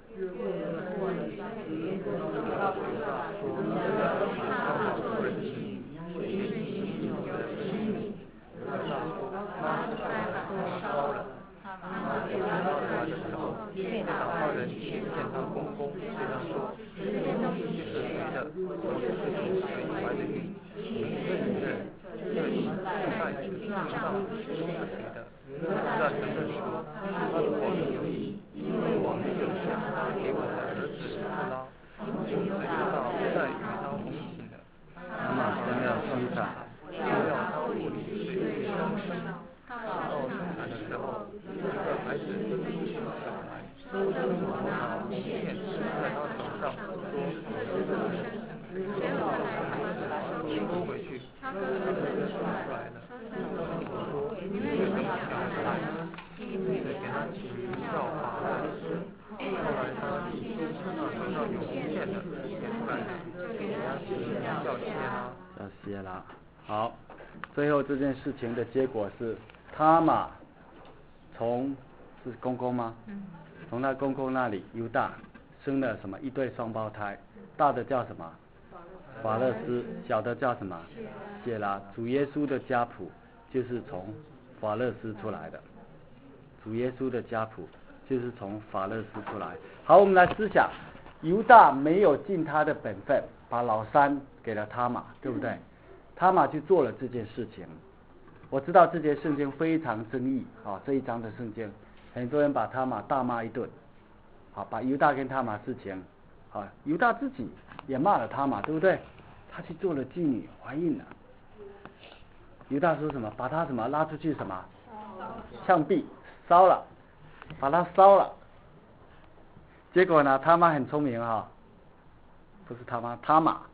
Speaker 4: 打发人去见他公公，对他说：“这件东西是谁的？我是从谁怀的孕？你认不认？这一袋子上是谁的？”犹大承认说：“他是我们有意，因为我们就想他给我的儿子示拉。”从此犹大不再与他同行了。他马上要生产，就要他妇女随意生生。到生产的时候，一个孩子生出小来，生母拿红线刺在他手上，说：“这个是谁把我的孩子收回去？”他哥哥生出来了。我说：“你为什么想他来呢？”因此给他起名叫法勒斯。后来他弟兄那手上有红线的也出来了，就给他起名叫谢拉。
Speaker 1: 叫谢拉。好，最后这件事情的结果是，他玛从是公公吗？从他公公那里犹大生了什么一对双胞胎，大的叫什么？法勒斯，小的叫什么？谢拉。主耶稣的家谱就是从法勒斯出来的，主耶稣的家谱就是从法勒斯出来。好，我们来思想，犹大没有尽他的本分，把老三给了他玛，对不对？他玛去做了这件事情。我知道这节圣经非常争议，啊，这一章的圣经，很多人把他玛大骂一顿，好，把犹大跟他玛事情，啊，犹大自己也骂了他玛，对不对？他去做了妓女，怀孕了。犹大说什么？把他什么拉出去什么？枪毙，烧了，把他烧了。结果呢，他妈很聪明哈、哦，不是他妈，他玛。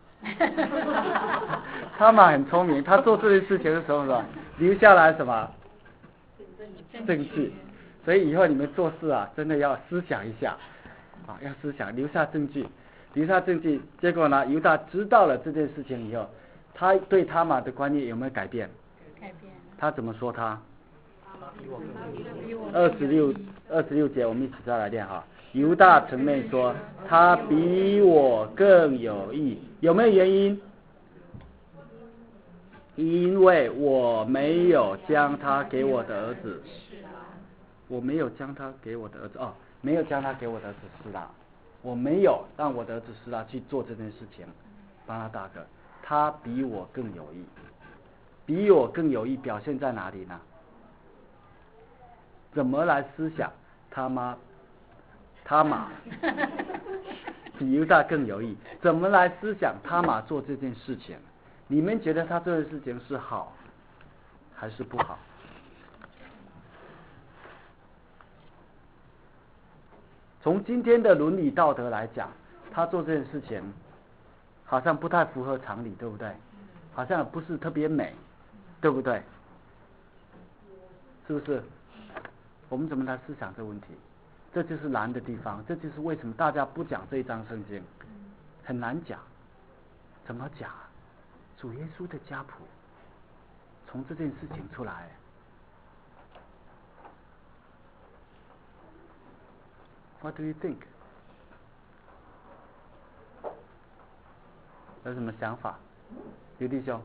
Speaker 1: 他玛很聪明，他做这件事情的时候呢，留下来什么证据？所以以后你们做事啊，真的要思想一下，啊，要思想，留下证据，留下证据。结果呢，犹大知道了这件事情以后，他对他玛的观念有没有改变？
Speaker 3: 改变。
Speaker 1: 他怎么说他？二十六二十六节，我们一起再来练哈。 犹大承认说他比我更有义。有没有原因？因为我没有将他给我的儿子，我没有将他给我的儿子哦，没有将他给我的儿子施拉，我没有让我的儿子施拉去做这件事情，帮他大哥，他比我更有义，比我更有义表现在哪里呢？怎么来思想他妈他玛比犹大更有义？怎么来思想他玛做这件事情？你们觉得他做的事情是好还是不好？从今天的伦理道德来讲，他做这件事情好像不太符合常理，对不对？好像不是特别美，对不对？是不是？我们怎么来思想这个问题？这就是难的地方，这就是为什么大家不讲这一章圣经，很难讲。怎么讲？主耶稣的家谱从这件事情出来。What do you think？ 有什么想法？刘弟兄。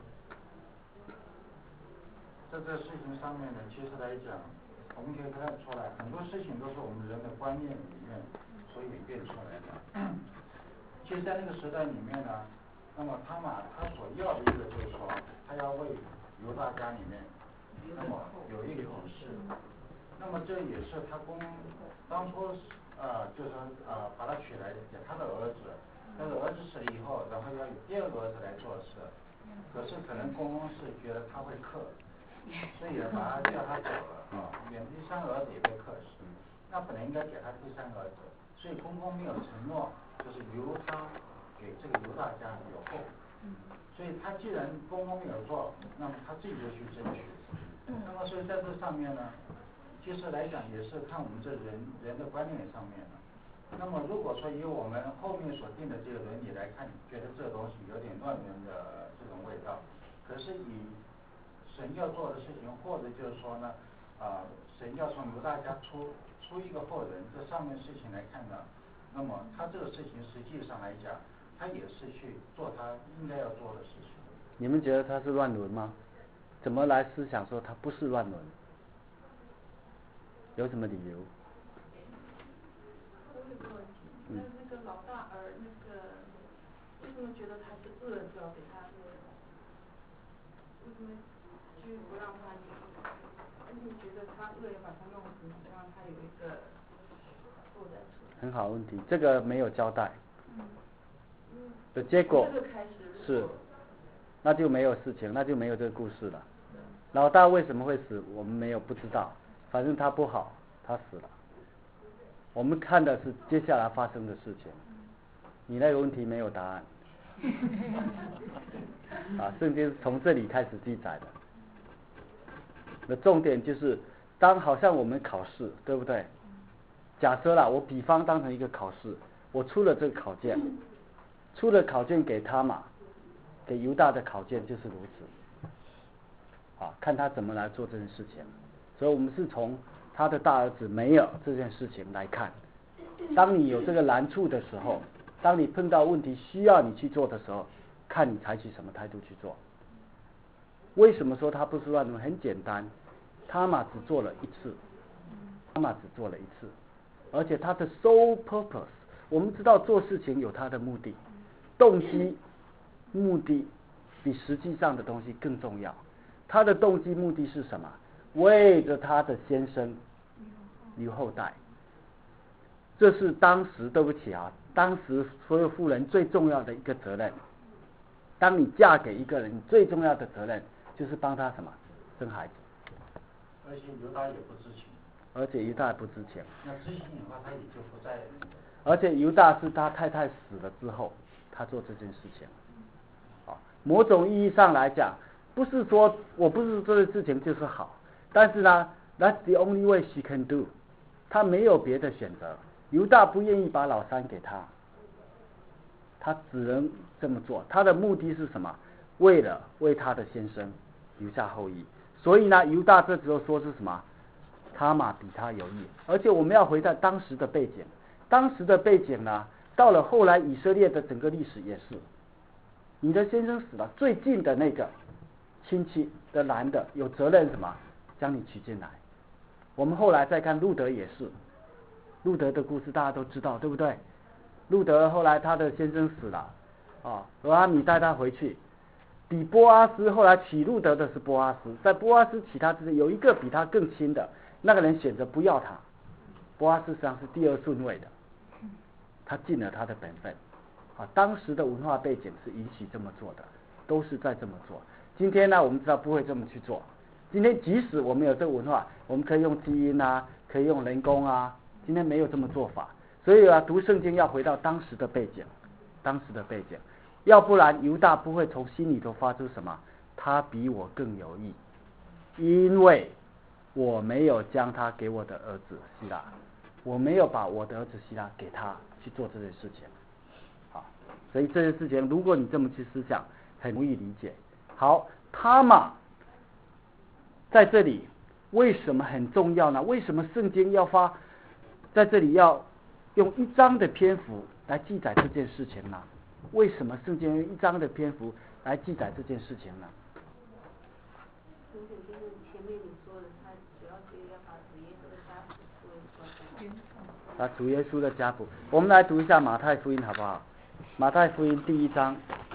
Speaker 9: 在这个事情上面呢，其实来讲，我们可以看得出来，很多事情都是我们人的观念里面所演变出来的。其实，在那个时代里面呢，那么他玛他所要的一个就是说，他要为犹大家里面，那么有一个子嗣。那么这也是他公当初呃就是呃把他娶来给他的儿子，但是儿子死了以后，然后要有第二个儿子来做事，可是可能公公是觉得他会克，所以把他叫他走了啊，原第三个儿子也被克死，那本来应该给他第三个儿子，所以公公没有承诺，就是由他给这个犹大家有后，所以他既然公公没有做，那么他自己就去争取，那么所以在这上面呢，其实来讲也是看我们这人人的观念上面的。那么如果说以我们后面所定的这个伦理来看，觉得这个东西有点乱伦的这种味道，可是以神要做的事情，或者就是说呢，啊、呃，神要从犹大家出出一个后人，这上面事情来看呢，那么他这个事情实际上来讲，他也是去做他应该要做的事情。
Speaker 1: 你们觉得他是乱伦吗？怎么来思想说他不是乱伦？有什么理由？
Speaker 6: 那那个老大儿那个为什么觉得他是恶就要给他那个？为什么就不让他有？而且觉得他恶要把他弄死，让他有一个后代出来。
Speaker 1: 很好问题，这个没有交代。嗯。的结果是，那就没有事情，那就没有这个故事了。老大为什么会死？我们没有不知道，反正他不好，他死了。我们看的是接下来发生的事情，你那个问题没有答案。啊，圣经是从这里开始记载的。那重点就是，当好像我们考试，对不对？假设啦，我比方当成一个考试，我出了这个考卷，出了考卷给他嘛，给犹大的考卷就是如此。啊，看他怎么来做这件事情。所以我们是从他的大儿子没有这件事情来看，当你有这个难处的时候，当你碰到问题需要你去做的时候，看你采取什么态度去做。为什么说他不是乱伦？很简单，他玛只做了一次，他玛只做了一次，而且他的 sole purpose， 我们知道做事情有他的目的，动机、目的比实际上的东西更重要。他的动机目的是什么？为着他的先生留后代，这是当时对不起啊，当时所有妇人最重要的一个责任。当你嫁给一个人，你最重要的责任就是帮他什么？生孩子。
Speaker 9: 而且犹大也不知情。
Speaker 1: 而且犹大不知情。
Speaker 9: 那知情以后，他也就不再。
Speaker 1: 而且犹大是他太太死了之后，他做这件事情。啊，某种意义上来讲，不是说我不是做的事情就是好。但是呢 ，That's the only way she can do。他没有别的选择。犹大不愿意把老三给他，他只能这么做。他的目的是什么？为了为他的先生留下后裔。所以呢，犹大这时候说是什么？他玛比他有义。而且我们要回到当时的背景， 当时的背景呢，到了后来以色列的整个历史也是，你的先生死了，最近的那个亲戚的男的有责任什么，将你娶进来。我们后来再看路德也是，路德的故事大家都知道，对不对？路德后来他的先生死了，啊，俄阿米带他回去，比波阿斯后来娶路德的是波阿斯，在波阿斯娶他之前有一个比他更亲的，那个人选择不要他，波阿斯实际上是第二顺位的，他尽了他的本分，啊，当时的文化背景是允许这么做的，都是在这么做。今天呢，我们知道不会这么去做。今天即使我们有这个文化，我们可以用基因啊，可以用人工啊，今天没有这么做法。所以啊，读圣经要回到当时的背景，当时的背景，要不然犹大不会从心里头发出什么，他比我更有义，因为我没有将他给我的儿子希拉，我没有把我的儿子希拉给他去做这件事情。好，所以这件事情，如果你这么去思想，很容易理解。好，他玛在这里为什么很重要呢？为什么圣经要发在这里要用一章的篇幅来记载这件事情呢？为什么圣经用一章的篇幅来记载这件事情呢？
Speaker 6: 前面你说的，他主要是要把主耶稣的家谱说一说。
Speaker 1: 把主耶稣的家谱，我们来读一下马太福音好不好？马太福音第一章。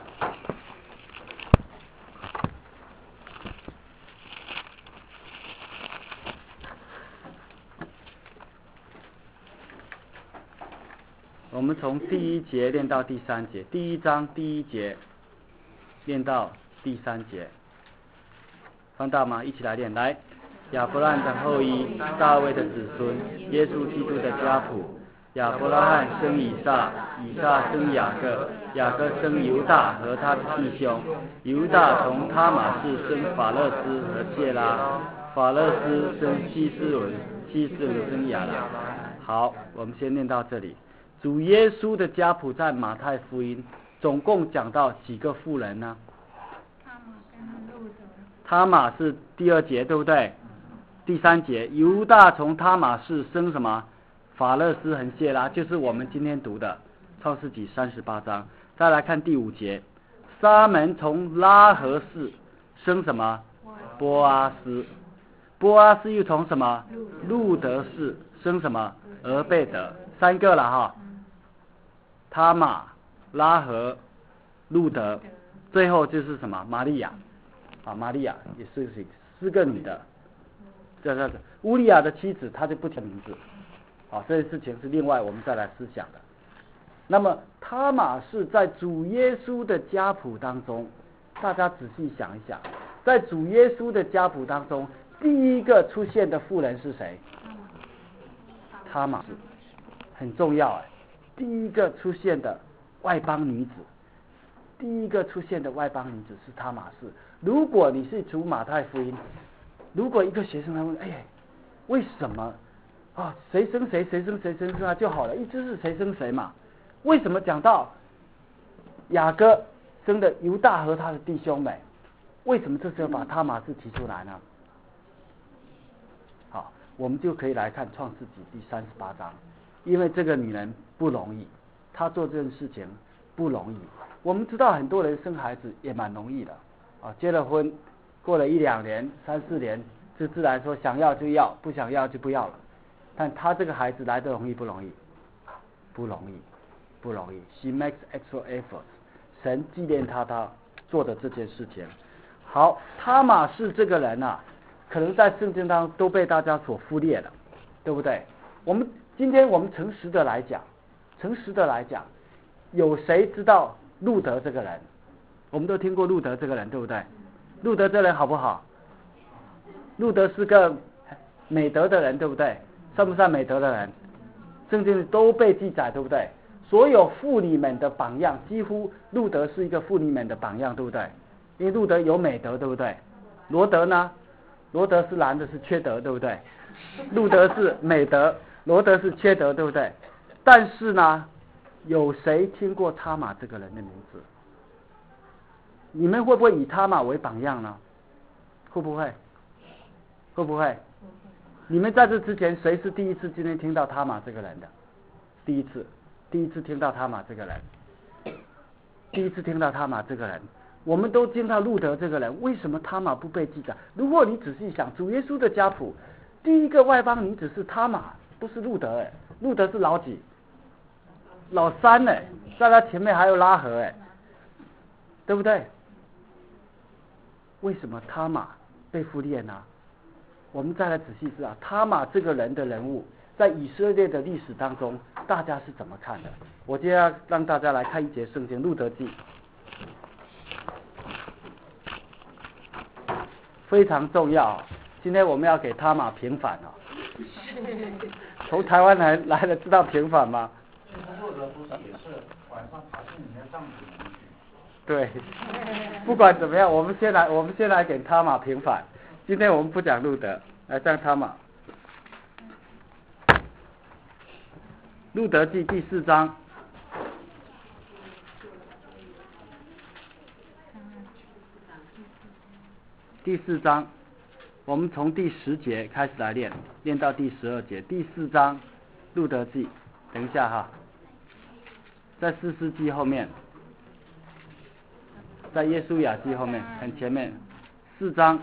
Speaker 1: 我们从第一节念到第三节，第一章第一节念到第三节，放大吗？一起来念。来，亚伯拉罕的后裔，大卫的子孙，耶稣基督的家谱。亚伯拉罕生以撒，以撒生雅各，雅各生犹大和他的弟兄。犹大从他玛氏生法勒斯和谢拉，法勒斯生希斯伦，希斯伦生亚拉。好，我们先念到这里。主耶稣的家谱在马太福音总共讲到几个妇人呢？他玛是第二节，对不对？第三节，犹大从他玛氏生什么？法勒斯和谢拉，就是我们今天读的创世纪三十八章。再来看第五节，沙门从拉合氏生什么？波阿斯。波阿斯又从什么？路德氏生什么？俄贝德。三个了哈。他玛、拉合、路德，最后就是什么？玛利亚啊，玛利亚也是四个女的。这这这，乌利亚的妻子，她就不提名字。啊，这些事情是另外我们再来思想的。那么他玛是在主耶稣的家谱当中，大家仔细想一想，在主耶稣的家谱当中，第一个出现的妇人是谁？他玛是很重要哎。第一个出现的外邦女子，第一个出现的外邦女子是他玛氏。如果你是读马太福音，如果一个学生他问，哎，为什么啊？谁生谁，谁生谁，谁生他就好了，一直是谁生谁嘛？为什么讲到雅各生的犹大和他的弟兄们？为什么这时候把他玛氏提出来呢？好，我们就可以来看创世纪第三十八章。因为这个女人不容易，她做这件事情不容易。我们知道很多人生孩子也蛮容易的啊，结了婚，过了一两年、三四年，就自然说想要就要，不想要就不要了。但她这个孩子来得容易不容易？不容易，不容易。She makes extra efforts。神纪念她，她做的这件事情。好，他玛氏这个人啊，可能在圣经当中都被大家所忽略了，对不对？我们今天我们诚实的来讲，诚实的来讲，有谁知道路德这个人？我们都听过路德这个人，对不对？路德这个人好不好？路德是个美德的人，对不对？算不算美德的人？圣经里都被记载，对不对？所有妇女们的榜样，几乎路德是一个妇女们的榜样，对不对？因为路德有美德，对不对？罗德呢？罗德是男的，是缺德，对不对？路德是美德。罗德是缺德，对不对？但是呢，有谁听过他玛这个人的名字？你们会不会以他玛为榜样呢？会不会？会不会？你们在这之前，谁是第一次今天听到他玛这个人的？ 第一次，第一次听到他玛这个人，第一次听到他玛这个人，我们都听到路德这个人，为什么他玛不被记载？如果你仔细想，主耶稣的家谱，第一个外邦女子是他玛，不是路德哎，路德是老几？老三哎，在他前面还有拉合哎，对不对？为什么他玛被复列呢？我们再来仔细知道，他玛这个人的人物，在以色列的历史当中，大家是怎么看的？我今天要让大家来看一节圣经，路德记，非常重要。今天我们要给他玛平反哦。从台湾来来的知道平反吗？
Speaker 9: 路德不是也是晚上爬进你的帐子里面去？
Speaker 1: 对，不管怎么样，我们先来，我们先来给他玛平反。今天我们不讲路德，来讲他玛。路德记第四章，第四章，我们从第十节开始来练，练到第十二节。第四章，路德记，等一下哈，在士师记后面，在耶稣雅记后面，很前面，四章。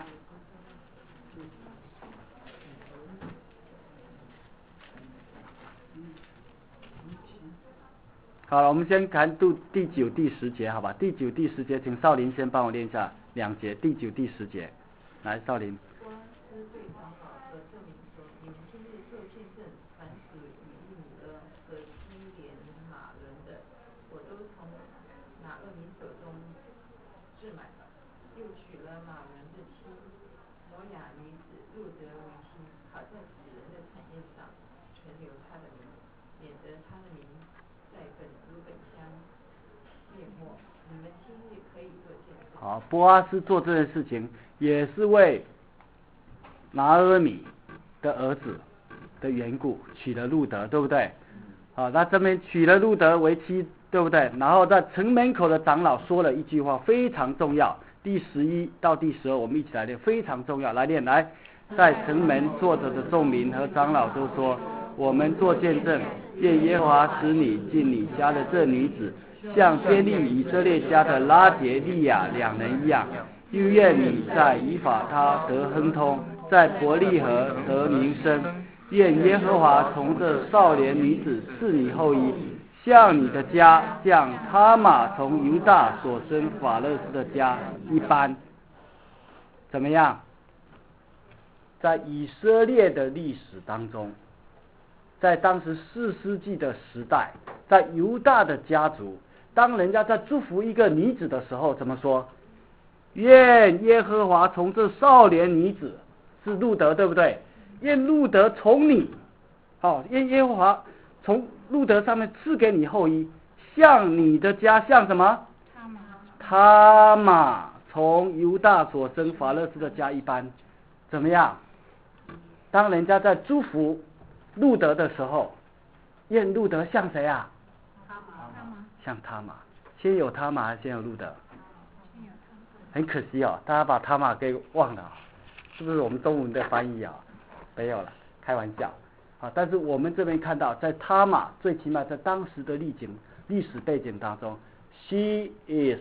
Speaker 1: 好了，我们先看第第九、第十节，好吧？第九、第十节，请少林先帮我练一下两节，第九、第十节，来，少林。
Speaker 2: 波阿斯对长老和众民说：“你们今日做见证，凡属以利姆勒和基连马伦的，我都从拿俄米手中置买了，又娶了马伦的妻摩雅女子路德为妻，好在死人的产业上存留他的名，免得他的名在本如本乡灭没。你们今日可以做见证。”
Speaker 1: 好，波阿斯做这件事情，也是为拿俄米的儿子的缘故，娶了路德，对不对？好，那这边娶了路德为妻，对不对？然后在城门口的长老说了一句话，非常重要。第十一到第十二，我们一起来练，非常重要，来练来。在城门坐着的众民和长老都说：“我们做见证，愿耶和华使你进你家的这女子，像建立以色列家的拉结利亚两人一样。又愿你在以法他得亨通，在伯利恒得名声。愿耶和华从这少年女子赐你后裔，像你的家，像他玛从犹大所生法勒斯的家一般。”怎么样？在以色列的历史当中，在当时士师记的时代，在犹大的家族，当人家在祝福一个女子的时候，怎么说？愿耶和华从这少年女子，是路德，对不对？愿路德从你，好、哦，愿耶和华从路德上面赐给你后裔，像你的家，像什么？他玛，他玛从犹大所生法勒斯的家一般，怎么样？当人家在祝福路德的时候，愿路德像谁啊？他玛，像他玛。先有他玛还是先有路德？很可惜哦，大家把他玛给忘了，是不是我们中文的翻译啊？没有了，开玩笑。啊，但是我们这边看到，在他玛最起码在当时的历景历史背景当中 ，she is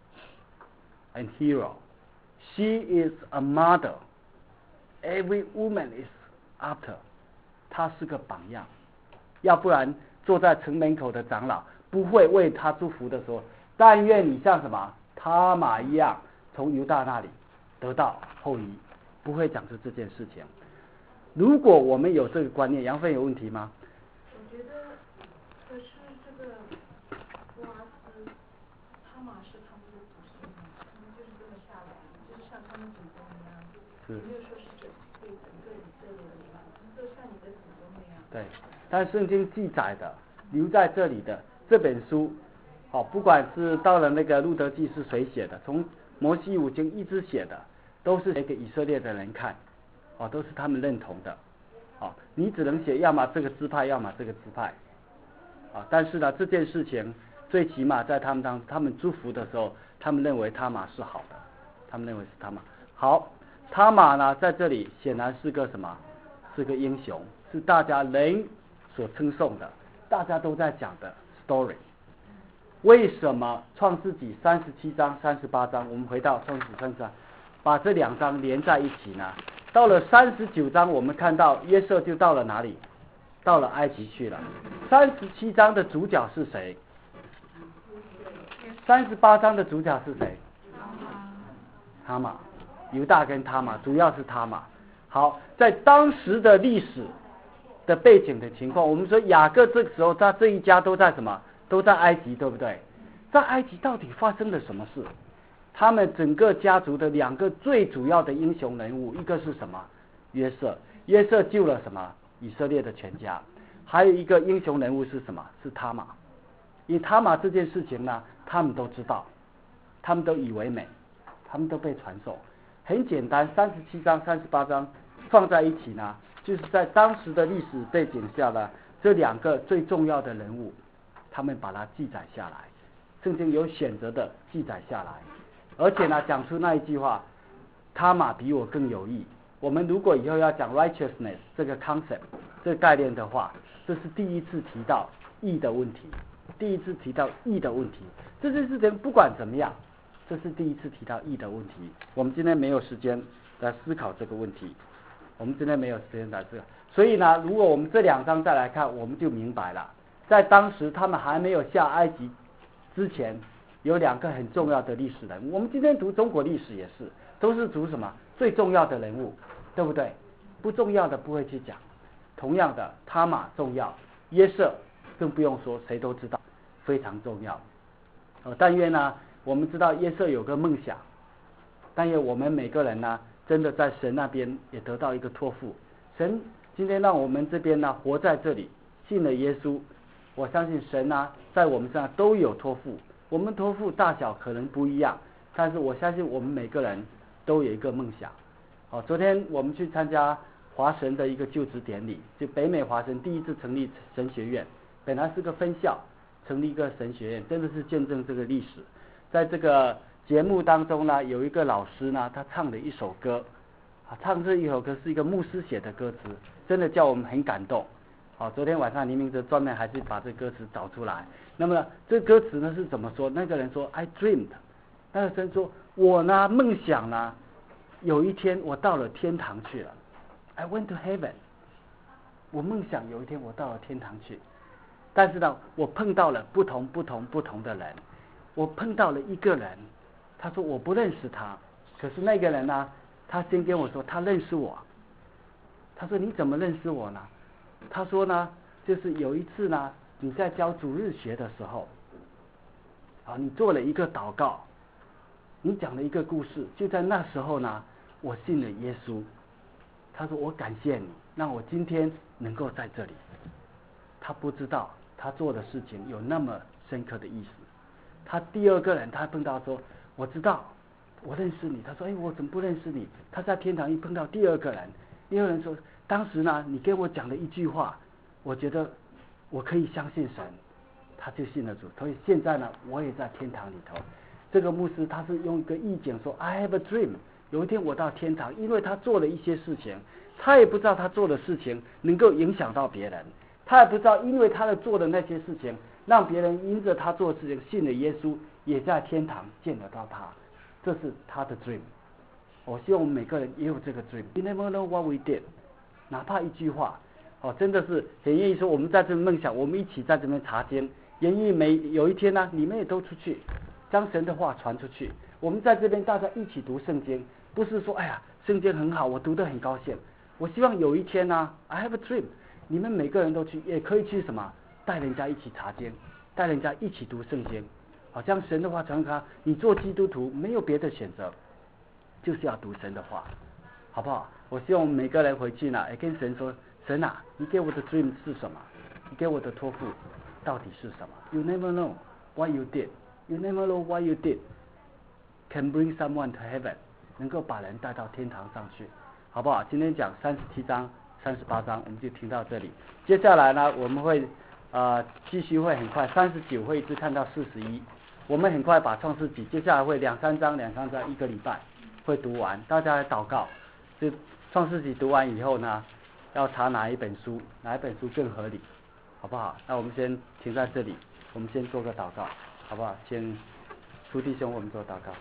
Speaker 1: a hero, she is a model, every woman is after， 她是个榜样，要不然坐在城门口的长老不会为她祝福的时候，但愿你像什么他玛一样，从犹大那里得到后裔，不会讲出这件事情。如果我们有这个观念，杨飞有问题吗？
Speaker 6: 我觉得，可是这个波阿斯，他玛是他们的祖先嘛，他们就是这么下来，就是像他们祖宗一样，也没有说是整对整个以色列的民族，就像你的祖宗那样。
Speaker 1: 对，但圣经记载的留在这里的这本书，好、哦，不管是到了那个路德记是谁写的，从摩西五经一直写的，都是写给以色列的人看。哦，都是他们认同的，哦，你只能写要么这个支派，要么这个支派，啊，但是呢，这件事情最起码在他们当他们祝福的时候，他们认为他玛是好的，他们认为是他玛好，他玛呢在这里显然是个什么？是个英雄，是大家人所称颂的， 大家都在讲的 story。为什么创世纪三十七章、三十八章，我们回到创世纪三十章，把这两章连在一起呢？到了三十九章，我们看到约瑟就到了哪里？到了埃及去了。三十七章的主角是谁？三十八章的主角是谁？他玛，犹大跟他玛，主要是他玛。好，在当时的历史的背景的情况，我们说雅各这个时候他这一家都在什么？都在埃及，对不对？在埃及到底发生了什么事？他们整个家族的两个最主要的英雄人物，一个是什么？约瑟，约瑟救了什么？以色列的全家。还有一个英雄人物是什么？是他玛。因为他玛这件事情呢，他们都知道，他们都以为美，他们都被传授。很简单，三十七章、三十八章放在一起呢，就是在当时的历史背景下呢，这两个最重要的人物，他们把它记载下来，圣经有选择的记载下来，而且呢，讲出那一句话，他玛比我更有益。我们如果以后要讲 righteousness 这个 concept 这个概念的话，这是第一次提到义的问题，第一次提到义的问题。这件事情不管怎么样，这是第一次提到义的问题。我们今天没有时间来思考这个问题，我们今天没有时间来思考。所以呢，如果我们这两章再来看，我们就明白了。在当时他们还没有下埃及之前，有两个很重要的历史人物。我们今天读中国历史也是，都是读什么最重要的人物，对不对？不重要的不会去讲。同样的，他玛重要，约瑟更不用说，谁都知道非常重要。哦，但愿呢，我们知道约瑟有个梦想，但愿我们每个人呢，真的在神那边也得到一个托付。神今天让我们这边呢，活在这里，信了耶稣。我相信神啊，在我们身上都有托付，我们托付大小可能不一样，但是我相信我们每个人都有一个梦想。好，昨天我们去参加华神的一个就职典礼，就北美华神第一次成立神学院，本来是个分校，成立一个神学院，真的是见证这个历史。在这个节目当中呢，有一个老师呢，他唱了一首歌，啊，唱这一首歌是一个牧师写的歌词，真的叫我们很感动。好，昨天晚上黎明哲专门还是把这歌词找出来。那么这歌词呢是怎么说？那个人说 I dreamed， 那个人说我呢梦想呢，有一天我到了天堂去了。I went to heaven， 我梦想有一天我到了天堂去，但是呢，我碰到了不同不同不同的人。我碰到了一个人，他说我不认识他，可是那个人呢，他先跟我说他认识我。他说你怎么认识我呢？他说呢，就是有一次呢，你在教主日学的时候，啊，你做了一个祷告，你讲了一个故事，就在那时候呢，我信了耶稣。他说我感谢你，让我今天能够在这里。他不知道他做的事情有那么深刻的意思。他第二个人他碰到说，我知道，我认识你。他说，哎，我怎么不认识你？他在天堂一碰到第二个人，第二个人说，当时呢，你跟我讲了一句话，我觉得我可以相信神，他就信了主。所以现在呢，我也在天堂里头。这个牧师他是用一个意境说 I have a dream， 有一天我到天堂，因为他做了一些事情，他也不知道他做的事情能够影响到别人，他也不知道因为他的做的那些事情，让别人因着他做的事情信了耶稣，也在天堂见得到他。这是他的 dream。我希望我们每个人也有这个 dream。 You never know what we did， 哪怕一句话，哦，真的是很愿意说，我们在这梦想，我们一起在这边查经，愿意每有一天呢、啊，你们也都出去，将神的话传出去。我们在这边大家一起读圣经，不是说哎呀圣经很好，我读得很高兴。我希望有一天呢、啊、I have a dream， 你们每个人都去，也可以去什么，带人家一起查经，带人家一起读圣经，好，将神的话传给他。你做基督徒没有别的选择，就是要读神的话，好不好？我希望我们每个人回去呢，也跟神说，神啊，你给我的 dream 是什么？你给我的托付到底是什么？ You never know what you did. You never know what you did can bring someone to heaven， 能够把人带到天堂上去，好不好？今天讲三十七章、三十八章，我们就听到这里。接下来呢，我们会呃继续会很快，三十九会一直看到四十一。我们很快把创世纪，接下来会两三章、两三章，一个礼拜会读完。大家来祷告，就创世纪读完以后呢，要查哪一本书，哪一本书更合理， 好不好？那我们先停在这里，我们先做个祷告，好不好？先朱弟兄，我们做祷告。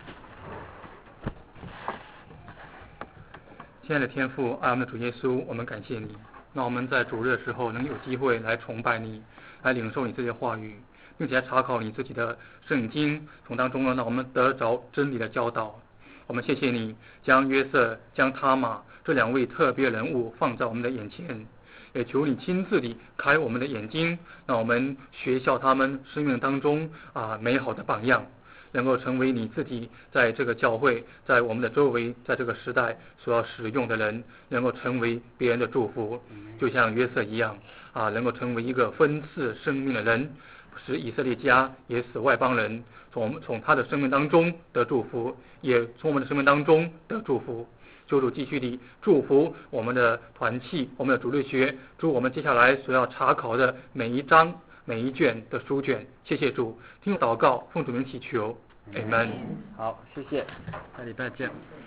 Speaker 4: 亲爱的天父，爱我们的主耶稣，我们感谢你。那我们在主日的时候能有机会来崇拜你，来领受你自己的话语，并且来查考你自己的圣经，从当中呢，让我们得着真理的教导。我们谢谢你将约瑟、将他玛这两位特别人物放在我们的眼前，也求你亲自地开我们的眼睛，让我们学效他们生命当中啊美好的榜样，能够成为你自己在这个教会，在我们的周围，在这个时代所要使用的人，能够成为别人的祝福，就像约瑟一样啊，能够成为一个分赐生命的人，使以色列家也使外邦人从从他的生命当中得祝福，也从我们的生命当中得祝福。求主继续地祝福我们的团契，我们的主日学，祝我们接下来所要查考的每一章每一卷的书卷。谢谢主，听祷告，奉主名祈求，阿们。
Speaker 1: 好，谢谢，下礼拜见。